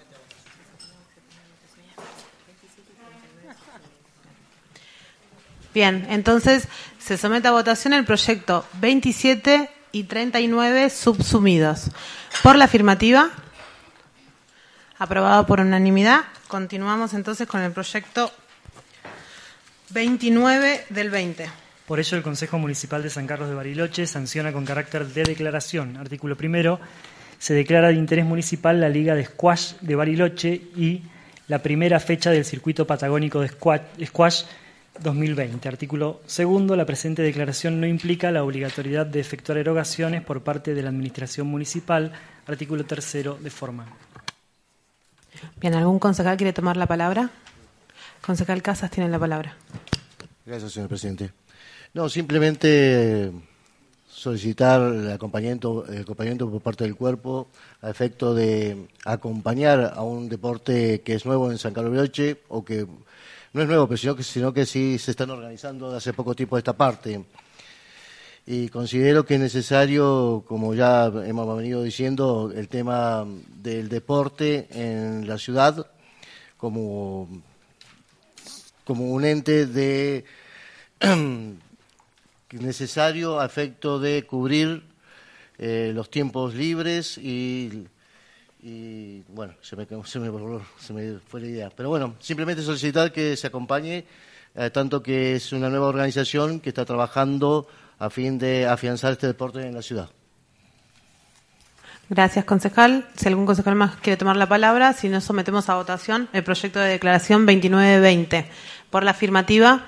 Bien, entonces se somete a votación el proyecto veintisiete y treinta y nueve subsumidos. Por la afirmativa, aprobado por unanimidad. Continuamos entonces con el proyecto veintinueve del veinte. Por ello, el Consejo Municipal de San Carlos de Bariloche sanciona con carácter de declaración. Artículo primero. Se declara de interés municipal la Liga de Squash de Bariloche y la primera fecha del Circuito Patagónico de Squash, Squash dos mil veinte. Artículo segundo. La presente declaración no implica la obligatoriedad de efectuar erogaciones por parte de la Administración Municipal. Artículo tercero. De forma. Bien, ¿algún concejal quiere tomar la palabra? Concejal Casas tiene la palabra. Gracias, señor presidente. No, simplemente solicitar el acompañamiento, el acompañamiento por parte del cuerpo a efecto de acompañar a un deporte que es nuevo en San Carlos de Bariloche, o que no es nuevo, pero sino que, sino que sí se están organizando de hace poco tiempo esta parte. Y considero que es necesario, como ya hemos venido diciendo, el tema del deporte en la ciudad como, como un ente de necesario a efecto de cubrir eh, los tiempos libres y, y bueno, se me, se, me, se me fue la idea. Pero bueno, simplemente solicitar que se acompañe, eh, tanto que es una nueva organización que está trabajando a fin de afianzar este deporte en la ciudad. Gracias, concejal. Si algún concejal más quiere tomar la palabra, si no, sometemos a votación el proyecto de declaración veintinueve veinte. Por la afirmativa.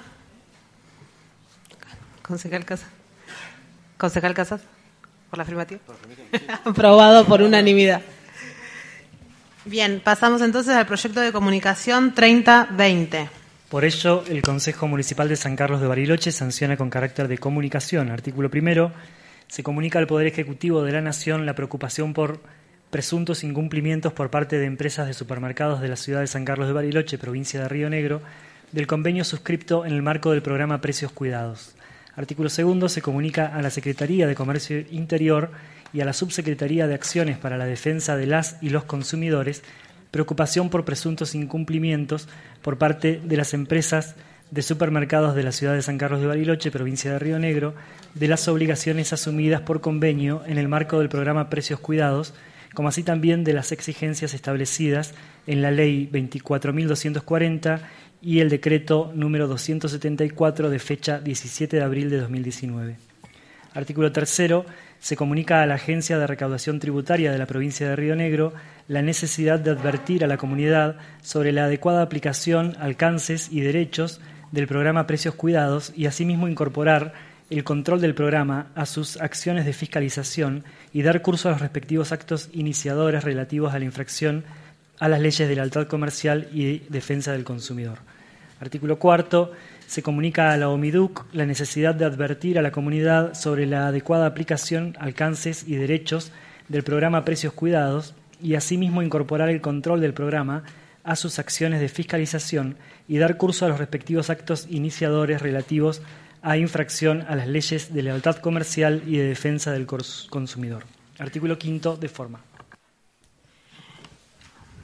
Concejal Casas. Concejal Casas. Por la afirmativa. Aprobado por unanimidad. Bien, pasamos entonces al proyecto de comunicación treinta veinte. Por ello, el Consejo Municipal de San Carlos de Bariloche sanciona con carácter de comunicación. Artículo primero. Se comunica al Poder Ejecutivo de la Nación la preocupación por presuntos incumplimientos por parte de empresas de supermercados de la ciudad de San Carlos de Bariloche, provincia de Río Negro, del convenio suscripto en el marco del programa Precios Cuidados. Artículo segundo. Se comunica a la Secretaría de Comercio Interior y a la Subsecretaría de Acciones para la Defensa de las y los Consumidores preocupación por presuntos incumplimientos por parte de las empresas de supermercados de la ciudad de San Carlos de Bariloche, provincia de Río Negro, de las obligaciones asumidas por convenio en el marco del programa Precios Cuidados, como así también de las exigencias establecidas en la Ley veinticuatro mil doscientos cuarenta y el Decreto número doscientos setenta y cuatro de fecha diecisiete de abril de dos mil diecinueve. Artículo tercero. Se comunica a la Agencia de Recaudación Tributaria de la provincia de Río Negro la necesidad de advertir a la comunidad sobre la adecuada aplicación, alcances y derechos del programa Precios Cuidados y asimismo incorporar el control del programa a sus acciones de fiscalización y dar curso a los respectivos actos iniciadores relativos a la infracción a las leyes de lealtad comercial y defensa del consumidor. Artículo cuarto. Se comunica a la OMIDUC la necesidad de advertir a la comunidad sobre la adecuada aplicación, alcances y derechos del programa Precios Cuidados y asimismo incorporar el control del programa a sus acciones de fiscalización y dar curso a los respectivos actos iniciadores relativos a infracción a las leyes de lealtad comercial y de defensa del consumidor. Artículo quinto. De forma.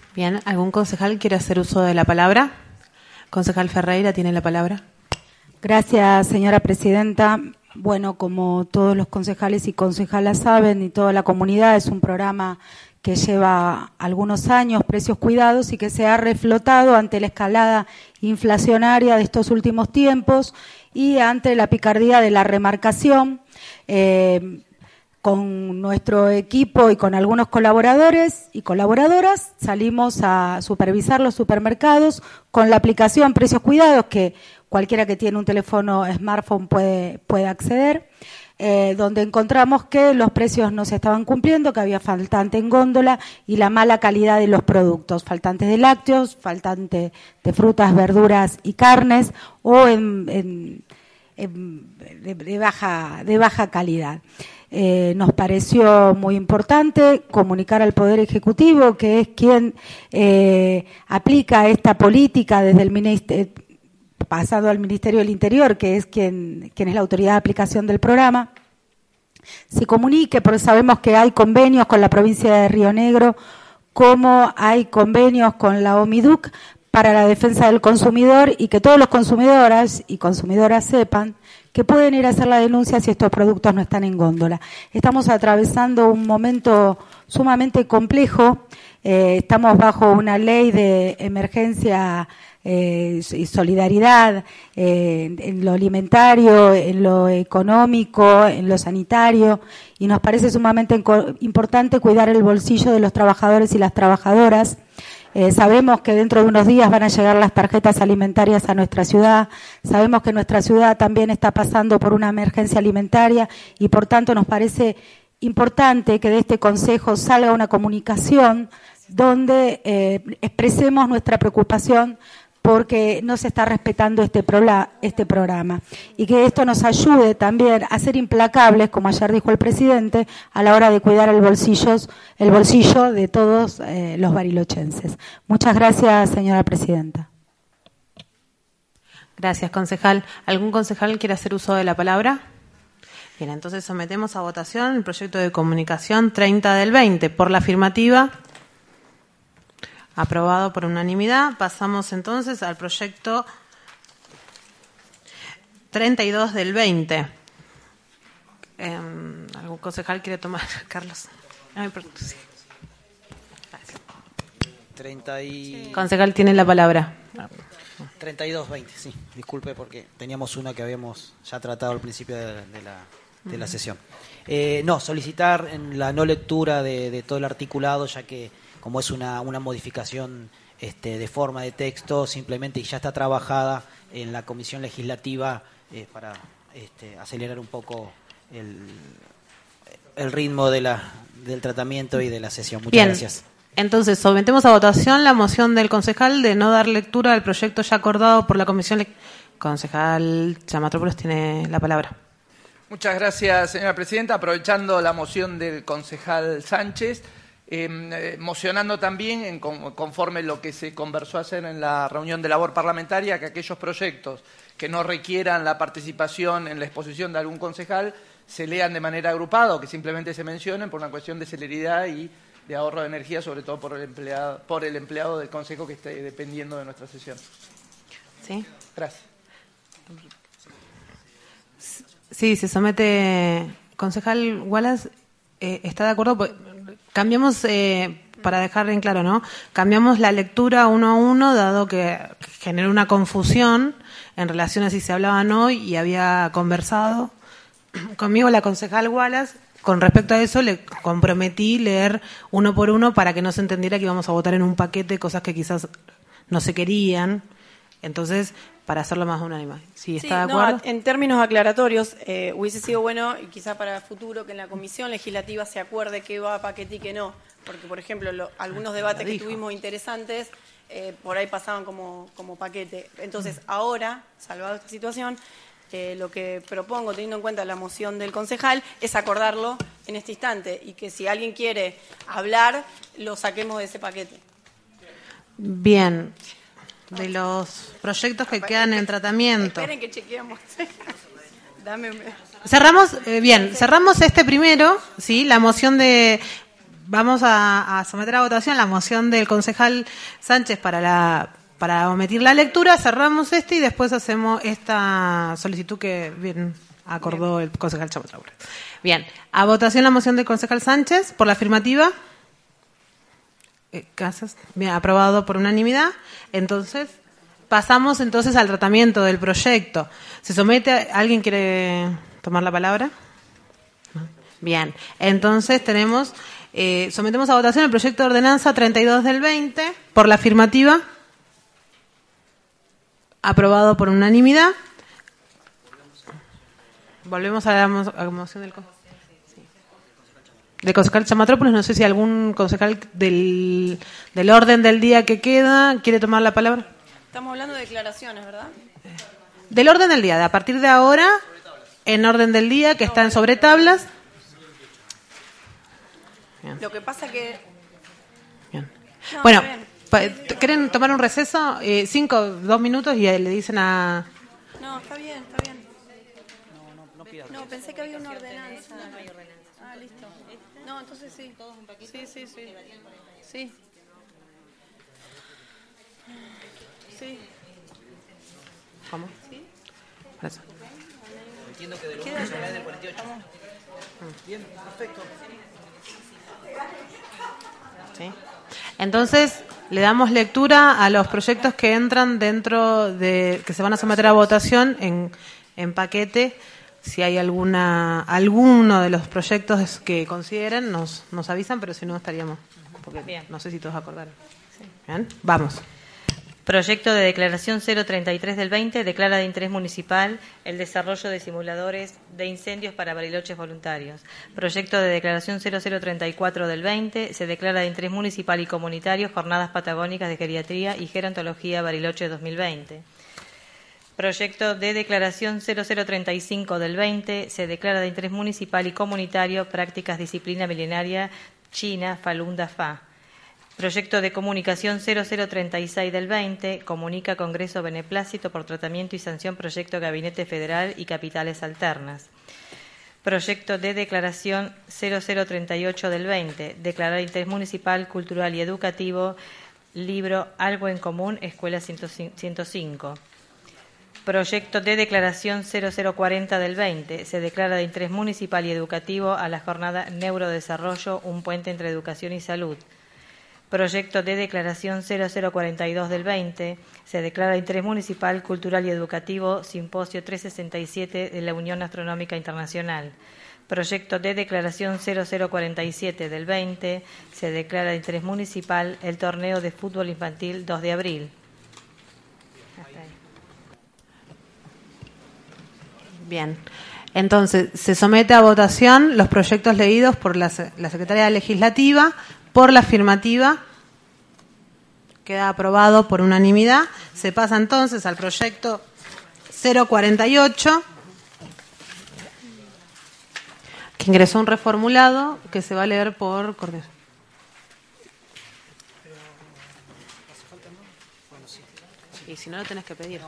Bien, ¿algún concejal quiere hacer uso de la palabra? Concejal Ferreira tiene la palabra. Gracias, señora presidenta. Bueno, como todos los concejales y concejalas saben, y toda la comunidad, es un programa que lleva algunos años, Precios Cuidados, y que se ha reflotado ante la escalada inflacionaria de estos últimos tiempos y ante la picardía de la remarcación. Eh, con nuestro equipo y con algunos colaboradores y colaboradoras salimos a supervisar los supermercados con la aplicación Precios Cuidados, que cualquiera que tiene un teléfono smartphone puede, puede acceder, eh, donde encontramos que los precios no se estaban cumpliendo, que había faltante en góndola y la mala calidad de los productos, faltantes de lácteos, faltante de frutas, verduras y carnes, o en, en, en de, de, baja, de baja calidad. Eh, nos pareció muy importante comunicar al Poder Ejecutivo, que es quien eh, aplica esta política desde el Ministerio, pasado al Ministerio del Interior, que es quien, quien es la autoridad de aplicación del programa, se comunique, porque sabemos que hay convenios con la provincia de Río Negro, como hay convenios con la OMIDUC para la defensa del consumidor, y que todos los consumidores y consumidoras sepan que pueden ir a hacer la denuncia si estos productos no están en góndola. Estamos atravesando un momento sumamente complejo, eh, estamos bajo una ley de emergencia eh, y solidaridad eh, en lo alimentario, en lo económico, en lo sanitario, y nos parece sumamente importante cuidar el bolsillo de los trabajadores y las trabajadoras. Eh, sabemos que dentro de unos días van a llegar las tarjetas alimentarias a nuestra ciudad, sabemos que nuestra ciudad también está pasando por una emergencia alimentaria y por tanto nos parece importante que de este Consejo salga una comunicación donde eh, expresemos nuestra preocupación porque no se está respetando este, prola, este programa, y que esto nos ayude también a ser implacables, como ayer dijo el presidente, a la hora de cuidar el bolsillo, el bolsillo de todos eh, los barilochenses. Muchas gracias, señora presidenta. Gracias, concejal. ¿Algún concejal quiere hacer uso de la palabra? Bien, entonces sometemos a votación el proyecto de comunicación treinta del veinte. Por la afirmativa, aprobado por unanimidad. Pasamos entonces al proyecto treinta y dos del veinte. Eh, ¿Algún concejal quiere tomar? Carlos. Ay, perdón, sí. Gracias. treinta y... Concejal tiene la palabra. treinta y dos veinte, sí. Disculpe porque teníamos una que habíamos ya tratado al principio de, de, la, de la sesión. Eh, no, solicitar en la no lectura de, de todo el articulado, ya que como es una, una modificación este, de forma de texto, simplemente y ya está trabajada en la Comisión Legislativa eh, para este, acelerar un poco el, el ritmo de la, del tratamiento y de la sesión. Muchas Bien. gracias. Entonces, sometemos a votación la moción del concejal de no dar lectura al proyecto ya acordado por la Comisión. Le- concejal Chamatrópolos tiene la palabra. Muchas gracias, señora presidenta. Aprovechando la moción del concejal Sánchez, eh, mocionando también, en, conforme lo que se conversó ayer en la reunión de labor parlamentaria, que aquellos proyectos que no requieran la participación en la exposición de algún concejal se lean de manera agrupada o que simplemente se mencionen por una cuestión de celeridad y de ahorro de energía, sobre todo por el empleado, por el empleado del Consejo que esté dependiendo de nuestra sesión. ¿Sí? Gracias. Sí, se somete. Concejal Wallace, eh, ¿está de acuerdo? Pues, cambiamos, eh, para dejar en claro, ¿no? Cambiamos la lectura uno a uno, dado que generó una confusión en relación a si se hablaba o no, y había conversado conmigo la concejal Wallace. Con respecto a eso, le comprometí leer uno por uno para que no se entendiera que íbamos a votar en un paquete cosas que quizás no se querían. Entonces, para hacerlo más unánime. ¿Sí, está Sí, de no, acuerdo? en términos aclaratorios, eh, hubiese sido bueno, y quizá para el futuro, que en la Comisión Legislativa se acuerde qué va a paquete y qué no. Porque, por ejemplo, lo, algunos debates que tuvimos interesantes, eh, por ahí pasaban como, como paquete. Entonces, ahora, salvado esta situación, Eh, lo que propongo, teniendo en cuenta la moción del concejal, es acordarlo en este instante y que si alguien quiere hablar, lo saquemos de ese paquete. Bien. De los proyectos que quedan en tratamiento. Esperen que chequeamos. Dame un... Cerramos, eh, bien, cerramos este primero, ¿sí? La moción de vamos a, a someter a votación la moción del concejal Sánchez para la para omitir la lectura, cerramos este y después hacemos esta solicitud que bien acordó bien el concejal Chamatrapuro. Bien, a votación la moción del concejal Sánchez por la afirmativa. Eh, Casas, bien, aprobado por unanimidad. Entonces, pasamos entonces al tratamiento del proyecto. ¿Se somete a, ¿Alguien quiere tomar la palabra? ¿No? Bien, entonces tenemos, eh, sometemos a votación el proyecto de ordenanza treinta y dos del veinte por la afirmativa. Aprobado por unanimidad. Volvemos a la, mo a la moción del, sí. del concejal Chamatrópolis. No sé si algún concejal del, del orden del día que queda quiere tomar la palabra. Estamos hablando de declaraciones, ¿verdad? Del orden del día, de a partir de ahora, en orden del día, que están sobre tablas. Bien. Lo que pasa que... Bien. No, bueno, ¿quieren tomar un receso? Eh, cinco, dos minutos y le dicen a... No, está bien, está bien. No, no, no pidas. No, pensé que había una ordenanza. No, no hay ordenanza. Ah, listo. No, entonces sí. ¿Todos un paquete? Sí, sí, sí. Sí. Sí. ¿Cómo? Sí. Gracias. Entiendo que del uno se del cuarenta y ocho. Bien, perfecto. Sí. Entonces, le damos lectura a los proyectos que entran dentro de, que se van a someter a votación en, en paquete. Si hay alguna alguno de los proyectos que consideren, nos, nos avisan, pero si no estaríamos, porque bien. No sé si todos acordaron. Sí. Bien, vamos. Proyecto de declaración cero treinta y tres del veinte declara de interés municipal el desarrollo de simuladores de incendios para bariloches voluntarios. Proyecto de declaración cero cero treinta y cuatro del veinte se declara de interés municipal y comunitario jornadas patagónicas de geriatría y gerontología Bariloche dos mil veinte. Proyecto de declaración cero cero treinta y cinco del veinte se declara de interés municipal y comunitario prácticas disciplina milenaria China Falun Dafa. Proyecto de comunicación cero cero treinta y seis del veinte comunica Congreso Beneplácito por tratamiento y sanción Proyecto Gabinete Federal y Capitales Alternas. Proyecto de declaración cero cero treinta y ocho del veinte declarar interés municipal, cultural y educativo libro Algo en Común, Escuela ciento cinco. Proyecto de declaración cero cero cuarenta del veinte se declara de interés municipal y educativo a la jornada Neurodesarrollo, un puente entre educación y salud. Proyecto de declaración cero cero cuarenta y dos del veinte se declara de interés municipal, cultural y educativo Simposio trescientos sesenta y siete de la Unión Astronómica Internacional. Proyecto de declaración cero cero cuarenta y siete del veinte se declara de interés municipal el torneo de fútbol infantil dos de abril. Bien. Entonces, se somete a votación los proyectos leídos por la, la Secretaría Legislativa. Por la afirmativa, queda aprobado por unanimidad. Se pasa entonces al proyecto cero cuarenta y ocho, que ingresó un reformulado que se va a leer por Cortés. Y si no, lo tenés que pedir.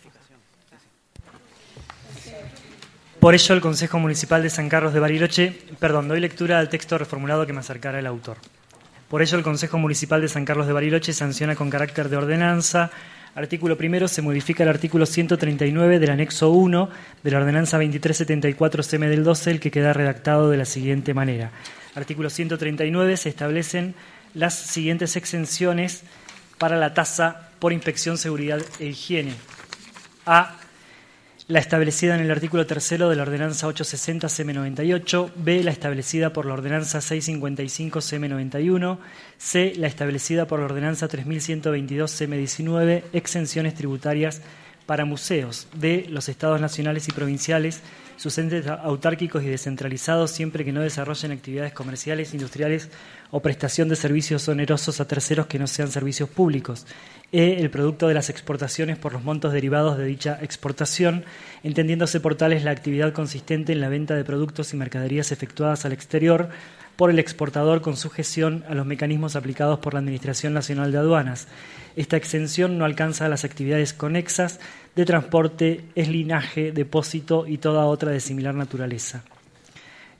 Por ello, el Consejo Municipal de San Carlos de Bariloche, perdón, doy lectura al texto reformulado que me acercara el autor. Por ello, el Consejo Municipal de San Carlos de Bariloche sanciona con carácter de ordenanza. Artículo primero, se modifica el artículo ciento treinta y nueve del anexo uno de la ordenanza veintitrés setenta y cuatro C M del doce, el que queda redactado de la siguiente manera. Artículo ciento treinta y nueve, se establecen las siguientes exenciones para la tasa por inspección, seguridad e higiene. A. La establecida en el artículo tercero de la ordenanza ochocientos sesenta C M noventa y ocho. B. La establecida por la ordenanza seiscientos cincuenta y cinco C M noventa y uno. C. La establecida por la ordenanza tres mil ciento veintidós C M diecinueve. Exenciones tributarias para museos. D. Los estados nacionales y provinciales, sus entes autárquicos y descentralizados, siempre que no desarrollen actividades comerciales, industriales o prestación de servicios onerosos a terceros que no sean servicios públicos. E. El producto de las exportaciones por los montos derivados de dicha exportación, entendiéndose por tales la actividad consistente en la venta de productos y mercaderías efectuadas al exterior por el exportador con sujeción a los mecanismos aplicados por la Administración Nacional de Aduanas. Esta exención no alcanza a las actividades conexas de transporte, eslinaje, depósito y toda otra de similar naturaleza.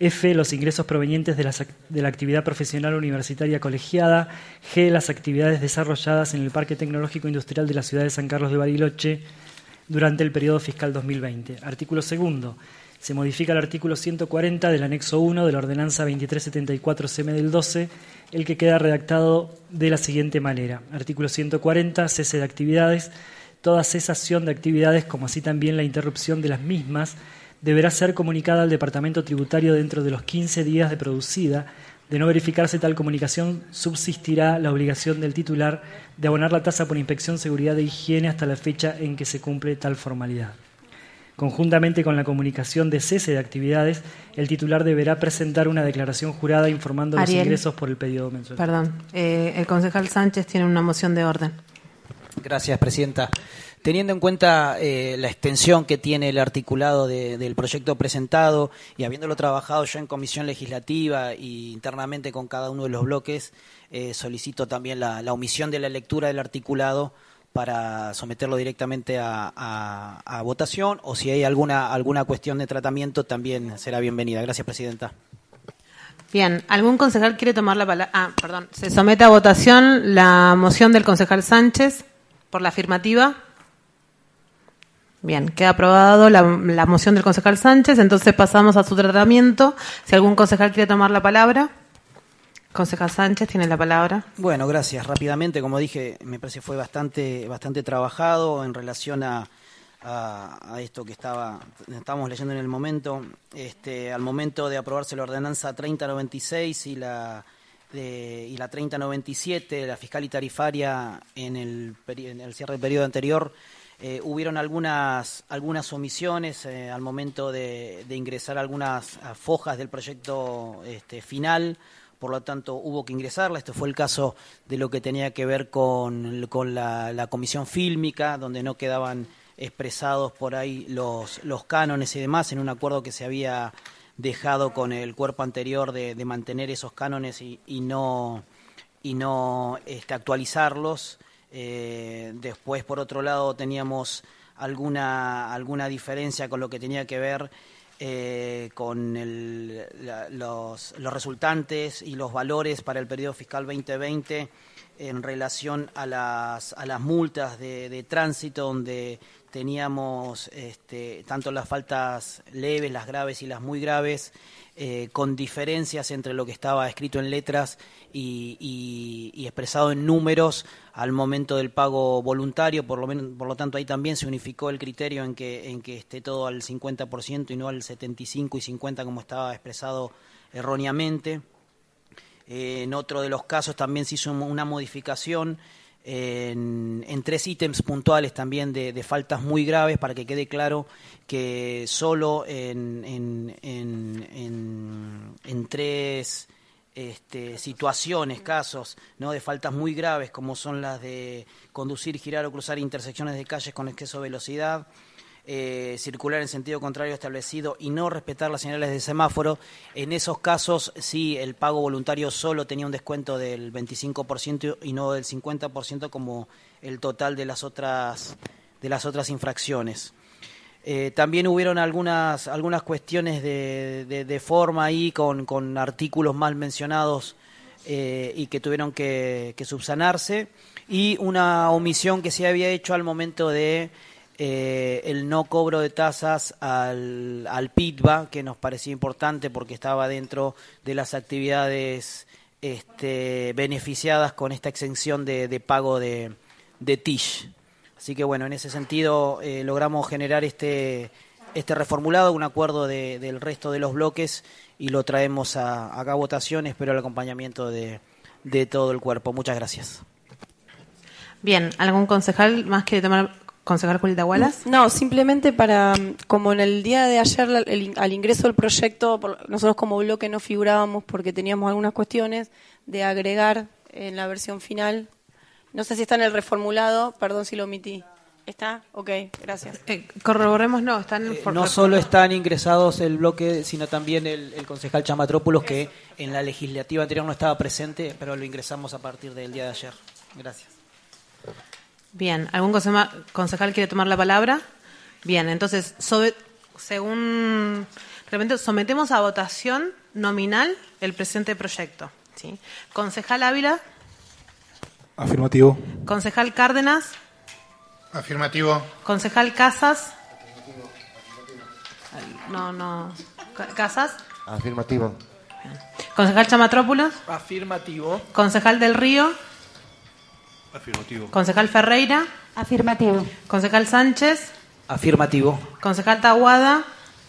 F, los ingresos provenientes de, las, de la actividad profesional universitaria colegiada. G, las actividades desarrolladas en el Parque Tecnológico Industrial de la ciudad de San Carlos de Bariloche durante el periodo fiscal dos mil veinte. Artículo segundo. Se modifica el artículo ciento cuarenta del anexo uno de la ordenanza veintitrés setenta y cuatro C M del doce, el que queda redactado de la siguiente manera. Artículo ciento cuarenta, cese de actividades. Toda cesación de actividades, como así también la interrupción de las mismas, deberá ser comunicada al Departamento Tributario dentro de los quince días de producida. De no verificarse tal comunicación, subsistirá la obligación del titular de abonar la tasa por inspección, seguridad e higiene hasta la fecha en que se cumple tal formalidad. Conjuntamente con la comunicación de cese de actividades, el titular deberá presentar una declaración jurada informando Ariel, los ingresos por el periodo mensual. Perdón, eh, el concejal Sánchez tiene una moción de orden. Gracias, presidenta. Teniendo en cuenta eh, la extensión que tiene el articulado de, del proyecto presentado y habiéndolo trabajado ya en comisión legislativa e internamente con cada uno de los bloques, eh, solicito también la, la omisión de la lectura del articulado para someterlo directamente a, a, a votación, o si hay alguna, alguna cuestión de tratamiento también será bienvenida. Gracias, presidenta. Bien, ¿algún concejal quiere tomar la palabra? Ah, perdón. Se somete a votación la moción del concejal Sánchez por la afirmativa. Bien, queda aprobado la, la moción del concejal Sánchez, entonces pasamos a su tratamiento. Si algún concejal quiere tomar la palabra. Concejal Sánchez tiene la palabra. Bueno, gracias. Rápidamente, como dije, me parece que fue bastante, bastante trabajado en relación a, a, a esto que estaba, estábamos leyendo en el momento. Este, al momento de aprobarse la ordenanza treinta noventa y seis y la de, y la treinta noventa y siete, la fiscal y tarifaria en el, en el cierre del periodo anterior, Eh, hubieron algunas algunas omisiones eh, al momento de, de ingresar algunas fojas del proyecto este, final, por lo tanto hubo que ingresarla. Este fue el caso de lo que tenía que ver con, con la, la comisión fílmica, donde no quedaban expresados por ahí los, los cánones y demás, en un acuerdo que se había dejado con el cuerpo anterior de, de mantener esos cánones y, y no, y no este, actualizarlos. Eh, después, por otro lado, teníamos alguna alguna diferencia con lo que tenía que ver eh, con el, la, los, los resultantes y los valores para el periodo fiscal veinte veinte en relación a las a las multas de, de tránsito, donde teníamos este, tanto las faltas leves, las graves y las muy graves, eh, con diferencias entre lo que estaba escrito en letras y, y, y expresado en números al momento del pago voluntario. Por lo menos, por lo tanto, ahí también se unificó el criterio en que en que esté todo al cincuenta por ciento y no al setenta y cinco y cincuenta como estaba expresado erróneamente. Eh, en otro de los casos también se hizo una modificación En, en tres ítems puntuales también de, de faltas muy graves, para que quede claro que solo en, en, en, en, en tres este, situaciones, casos, ¿no?, de faltas muy graves, como son las de conducir, girar o cruzar intersecciones de calles con exceso de velocidad, Eh, circular en sentido contrario establecido y no respetar las señales de semáforo. En esos casos sí, el pago voluntario solo tenía un descuento del veinticinco por ciento y no del cincuenta por ciento como el total de las otras de las otras infracciones. Eh, también hubieron algunas algunas cuestiones de, de, de forma ahí con, con artículos mal mencionados eh, y que tuvieron que, que subsanarse, y una omisión que se había hecho al momento de Eh, el no cobro de tasas al, al P I T B A, que nos parecía importante porque estaba dentro de las actividades este, beneficiadas con esta exención de, de pago de, de T I S H. Así que bueno, en ese sentido eh, logramos generar este, este reformulado, un acuerdo de, del resto de los bloques, y lo traemos a, acá a votación. Espero el acompañamiento de, de todo el cuerpo. Muchas gracias. Bien, ¿algún concejal más quiere tomar? Concejal Julieta Wallace. No, simplemente para, como en el día de ayer, el, al ingreso del proyecto, nosotros como bloque no figurábamos porque teníamos algunas cuestiones de agregar en la versión final. No sé si está en el reformulado, perdón si lo omití. ¿Está? Ok, gracias. Eh, corroboremos, no, están en eh, No solo están ingresados el bloque, sino también el, el concejal Chamatrópolos, que en la legislativa anterior no estaba presente, pero lo ingresamos a partir del día de ayer. Gracias. Bien, ¿algún concejal quiere tomar la palabra? Bien, entonces, sobre, según Realmente sometemos a votación nominal el presente proyecto. ¿Sí? Concejal Ávila. Afirmativo. Concejal Cárdenas. Afirmativo. Concejal Casas. No, no. ¿Casas? Afirmativo. Concejal Chamatrópulos. Afirmativo. Concejal del Río. Afirmativo. Concejal Ferreira. Afirmativo. Concejal Sánchez. Afirmativo. Concejal Tahuada.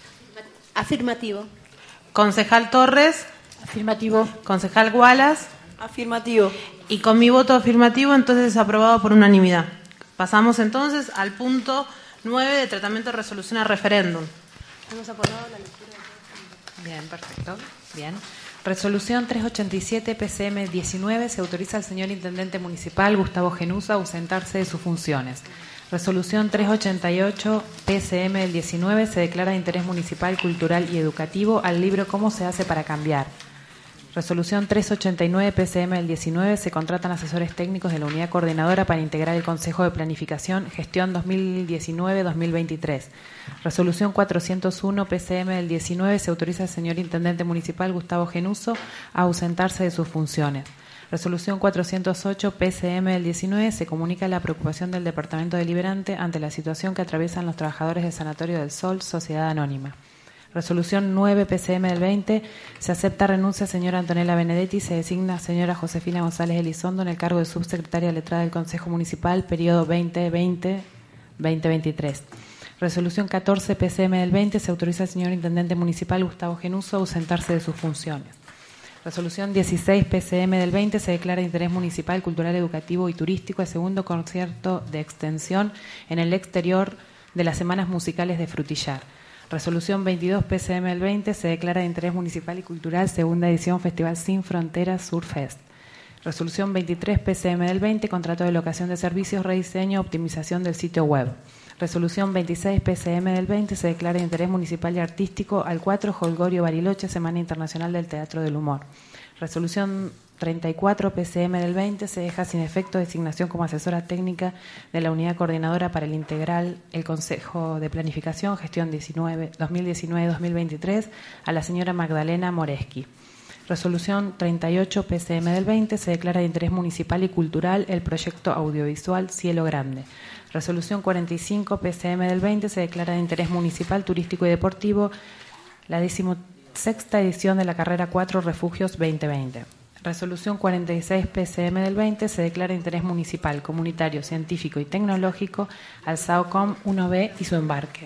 Afirmativo. Concejal Torres. Afirmativo. Concejal Gualas. Afirmativo. Y con mi voto afirmativo, entonces es aprobado por unanimidad. Pasamos entonces al punto nueve de tratamiento de resolución a referéndum. Hemos acordado la lectura. Bien, perfecto. Bien. Resolución trescientos ochenta y siete P C M diecinueve se autoriza al señor Intendente Municipal Gustavo Genusa a ausentarse de sus funciones. Resolución trescientos ochenta y ocho P C M del diecinueve se declara de interés municipal, cultural y educativo al libro ¿Cómo se hace para cambiar? Resolución trescientos ochenta y nueve P C M del diecinueve se contratan asesores técnicos de la unidad coordinadora para integrar el Consejo de Planificación Gestión dos mil diecinueve a dos mil veintitrés. Resolución cuatrocientos uno P C M del diecinueve se autoriza al señor Intendente Municipal Gustavo Genuso a ausentarse de sus funciones. Resolución cuatrocientos ocho P C M del diecinueve se comunica la preocupación del Departamento Deliberante ante la situación que atraviesan los trabajadores del Sanatorio del Sol, Sociedad Anónima. Resolución nueve P C M del veinte se acepta renuncia a señora Antonella Benedetti y se designa a señora Josefina González Elizondo en el cargo de subsecretaria letrada del Consejo Municipal, periodo veinte veinte a veinte veintitrés. Resolución catorce P C M del veinte se autoriza al señor Intendente Municipal Gustavo Genuso a ausentarse de sus funciones. Resolución dieciséis P C M del veinte se declara de interés municipal, cultural, educativo y turístico el segundo concierto de extensión en el exterior de las Semanas Musicales de Frutillar. Resolución veintidós P C M del veinte se declara de interés municipal y cultural segunda edición Festival Sin Fronteras Surfest. Resolución veintitrés P C M del veinte contrato de locación de servicios, rediseño, optimización del sitio web. Resolución veintiséis P C M del veinte se declara de interés municipal y artístico al cuatro Holgorio Bariloche, Semana Internacional del Teatro del Humor. Resolución treinta y cuatro P C M del veinte se deja sin efecto designación como asesora técnica de la unidad coordinadora para el integral el Consejo de Planificación Gestión dos mil diecinueve a dos mil veintitrés a la señora Magdalena Moreski. Resolución treinta y ocho P C M del veinte se declara de interés municipal y cultural el proyecto audiovisual Cielo Grande. Resolución cuarenta y cinco P C M del veinte se declara de interés municipal, turístico y deportivo la decimosexta edición de la carrera cuatro Refugios veinte veinte. Resolución cuarenta y seis P C M del veinte se declara de interés municipal, comunitario, científico y tecnológico al SAOCOM uno B y su embarque.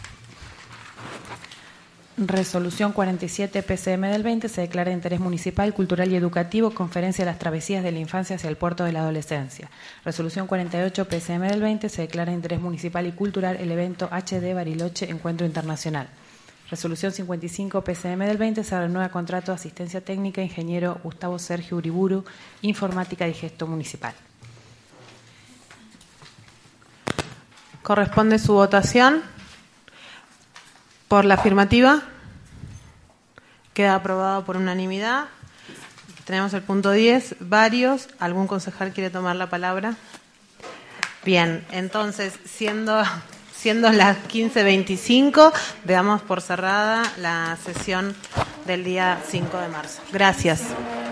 Resolución cuarenta y siete P C M del veinte se declara de interés municipal, cultural y educativo Conferencia de las Travesías de la Infancia hacia el Puerto de la Adolescencia. Resolución cuarenta y ocho P C M del veinte se declara de interés municipal y cultural el evento H D Bariloche Encuentro Internacional. Resolución cincuenta y cinco P C M del veinte se renueva contrato de asistencia técnica ingeniero Gustavo Sergio Uriburu, informática y gesto municipal. Corresponde su votación. Por la afirmativa, queda aprobado por unanimidad. Tenemos el punto diez, varios. ¿Algún concejal quiere tomar la palabra? Bien, entonces, siendo, siendo las quince veinticinco, damos por cerrada la sesión del día cinco de marzo. Gracias.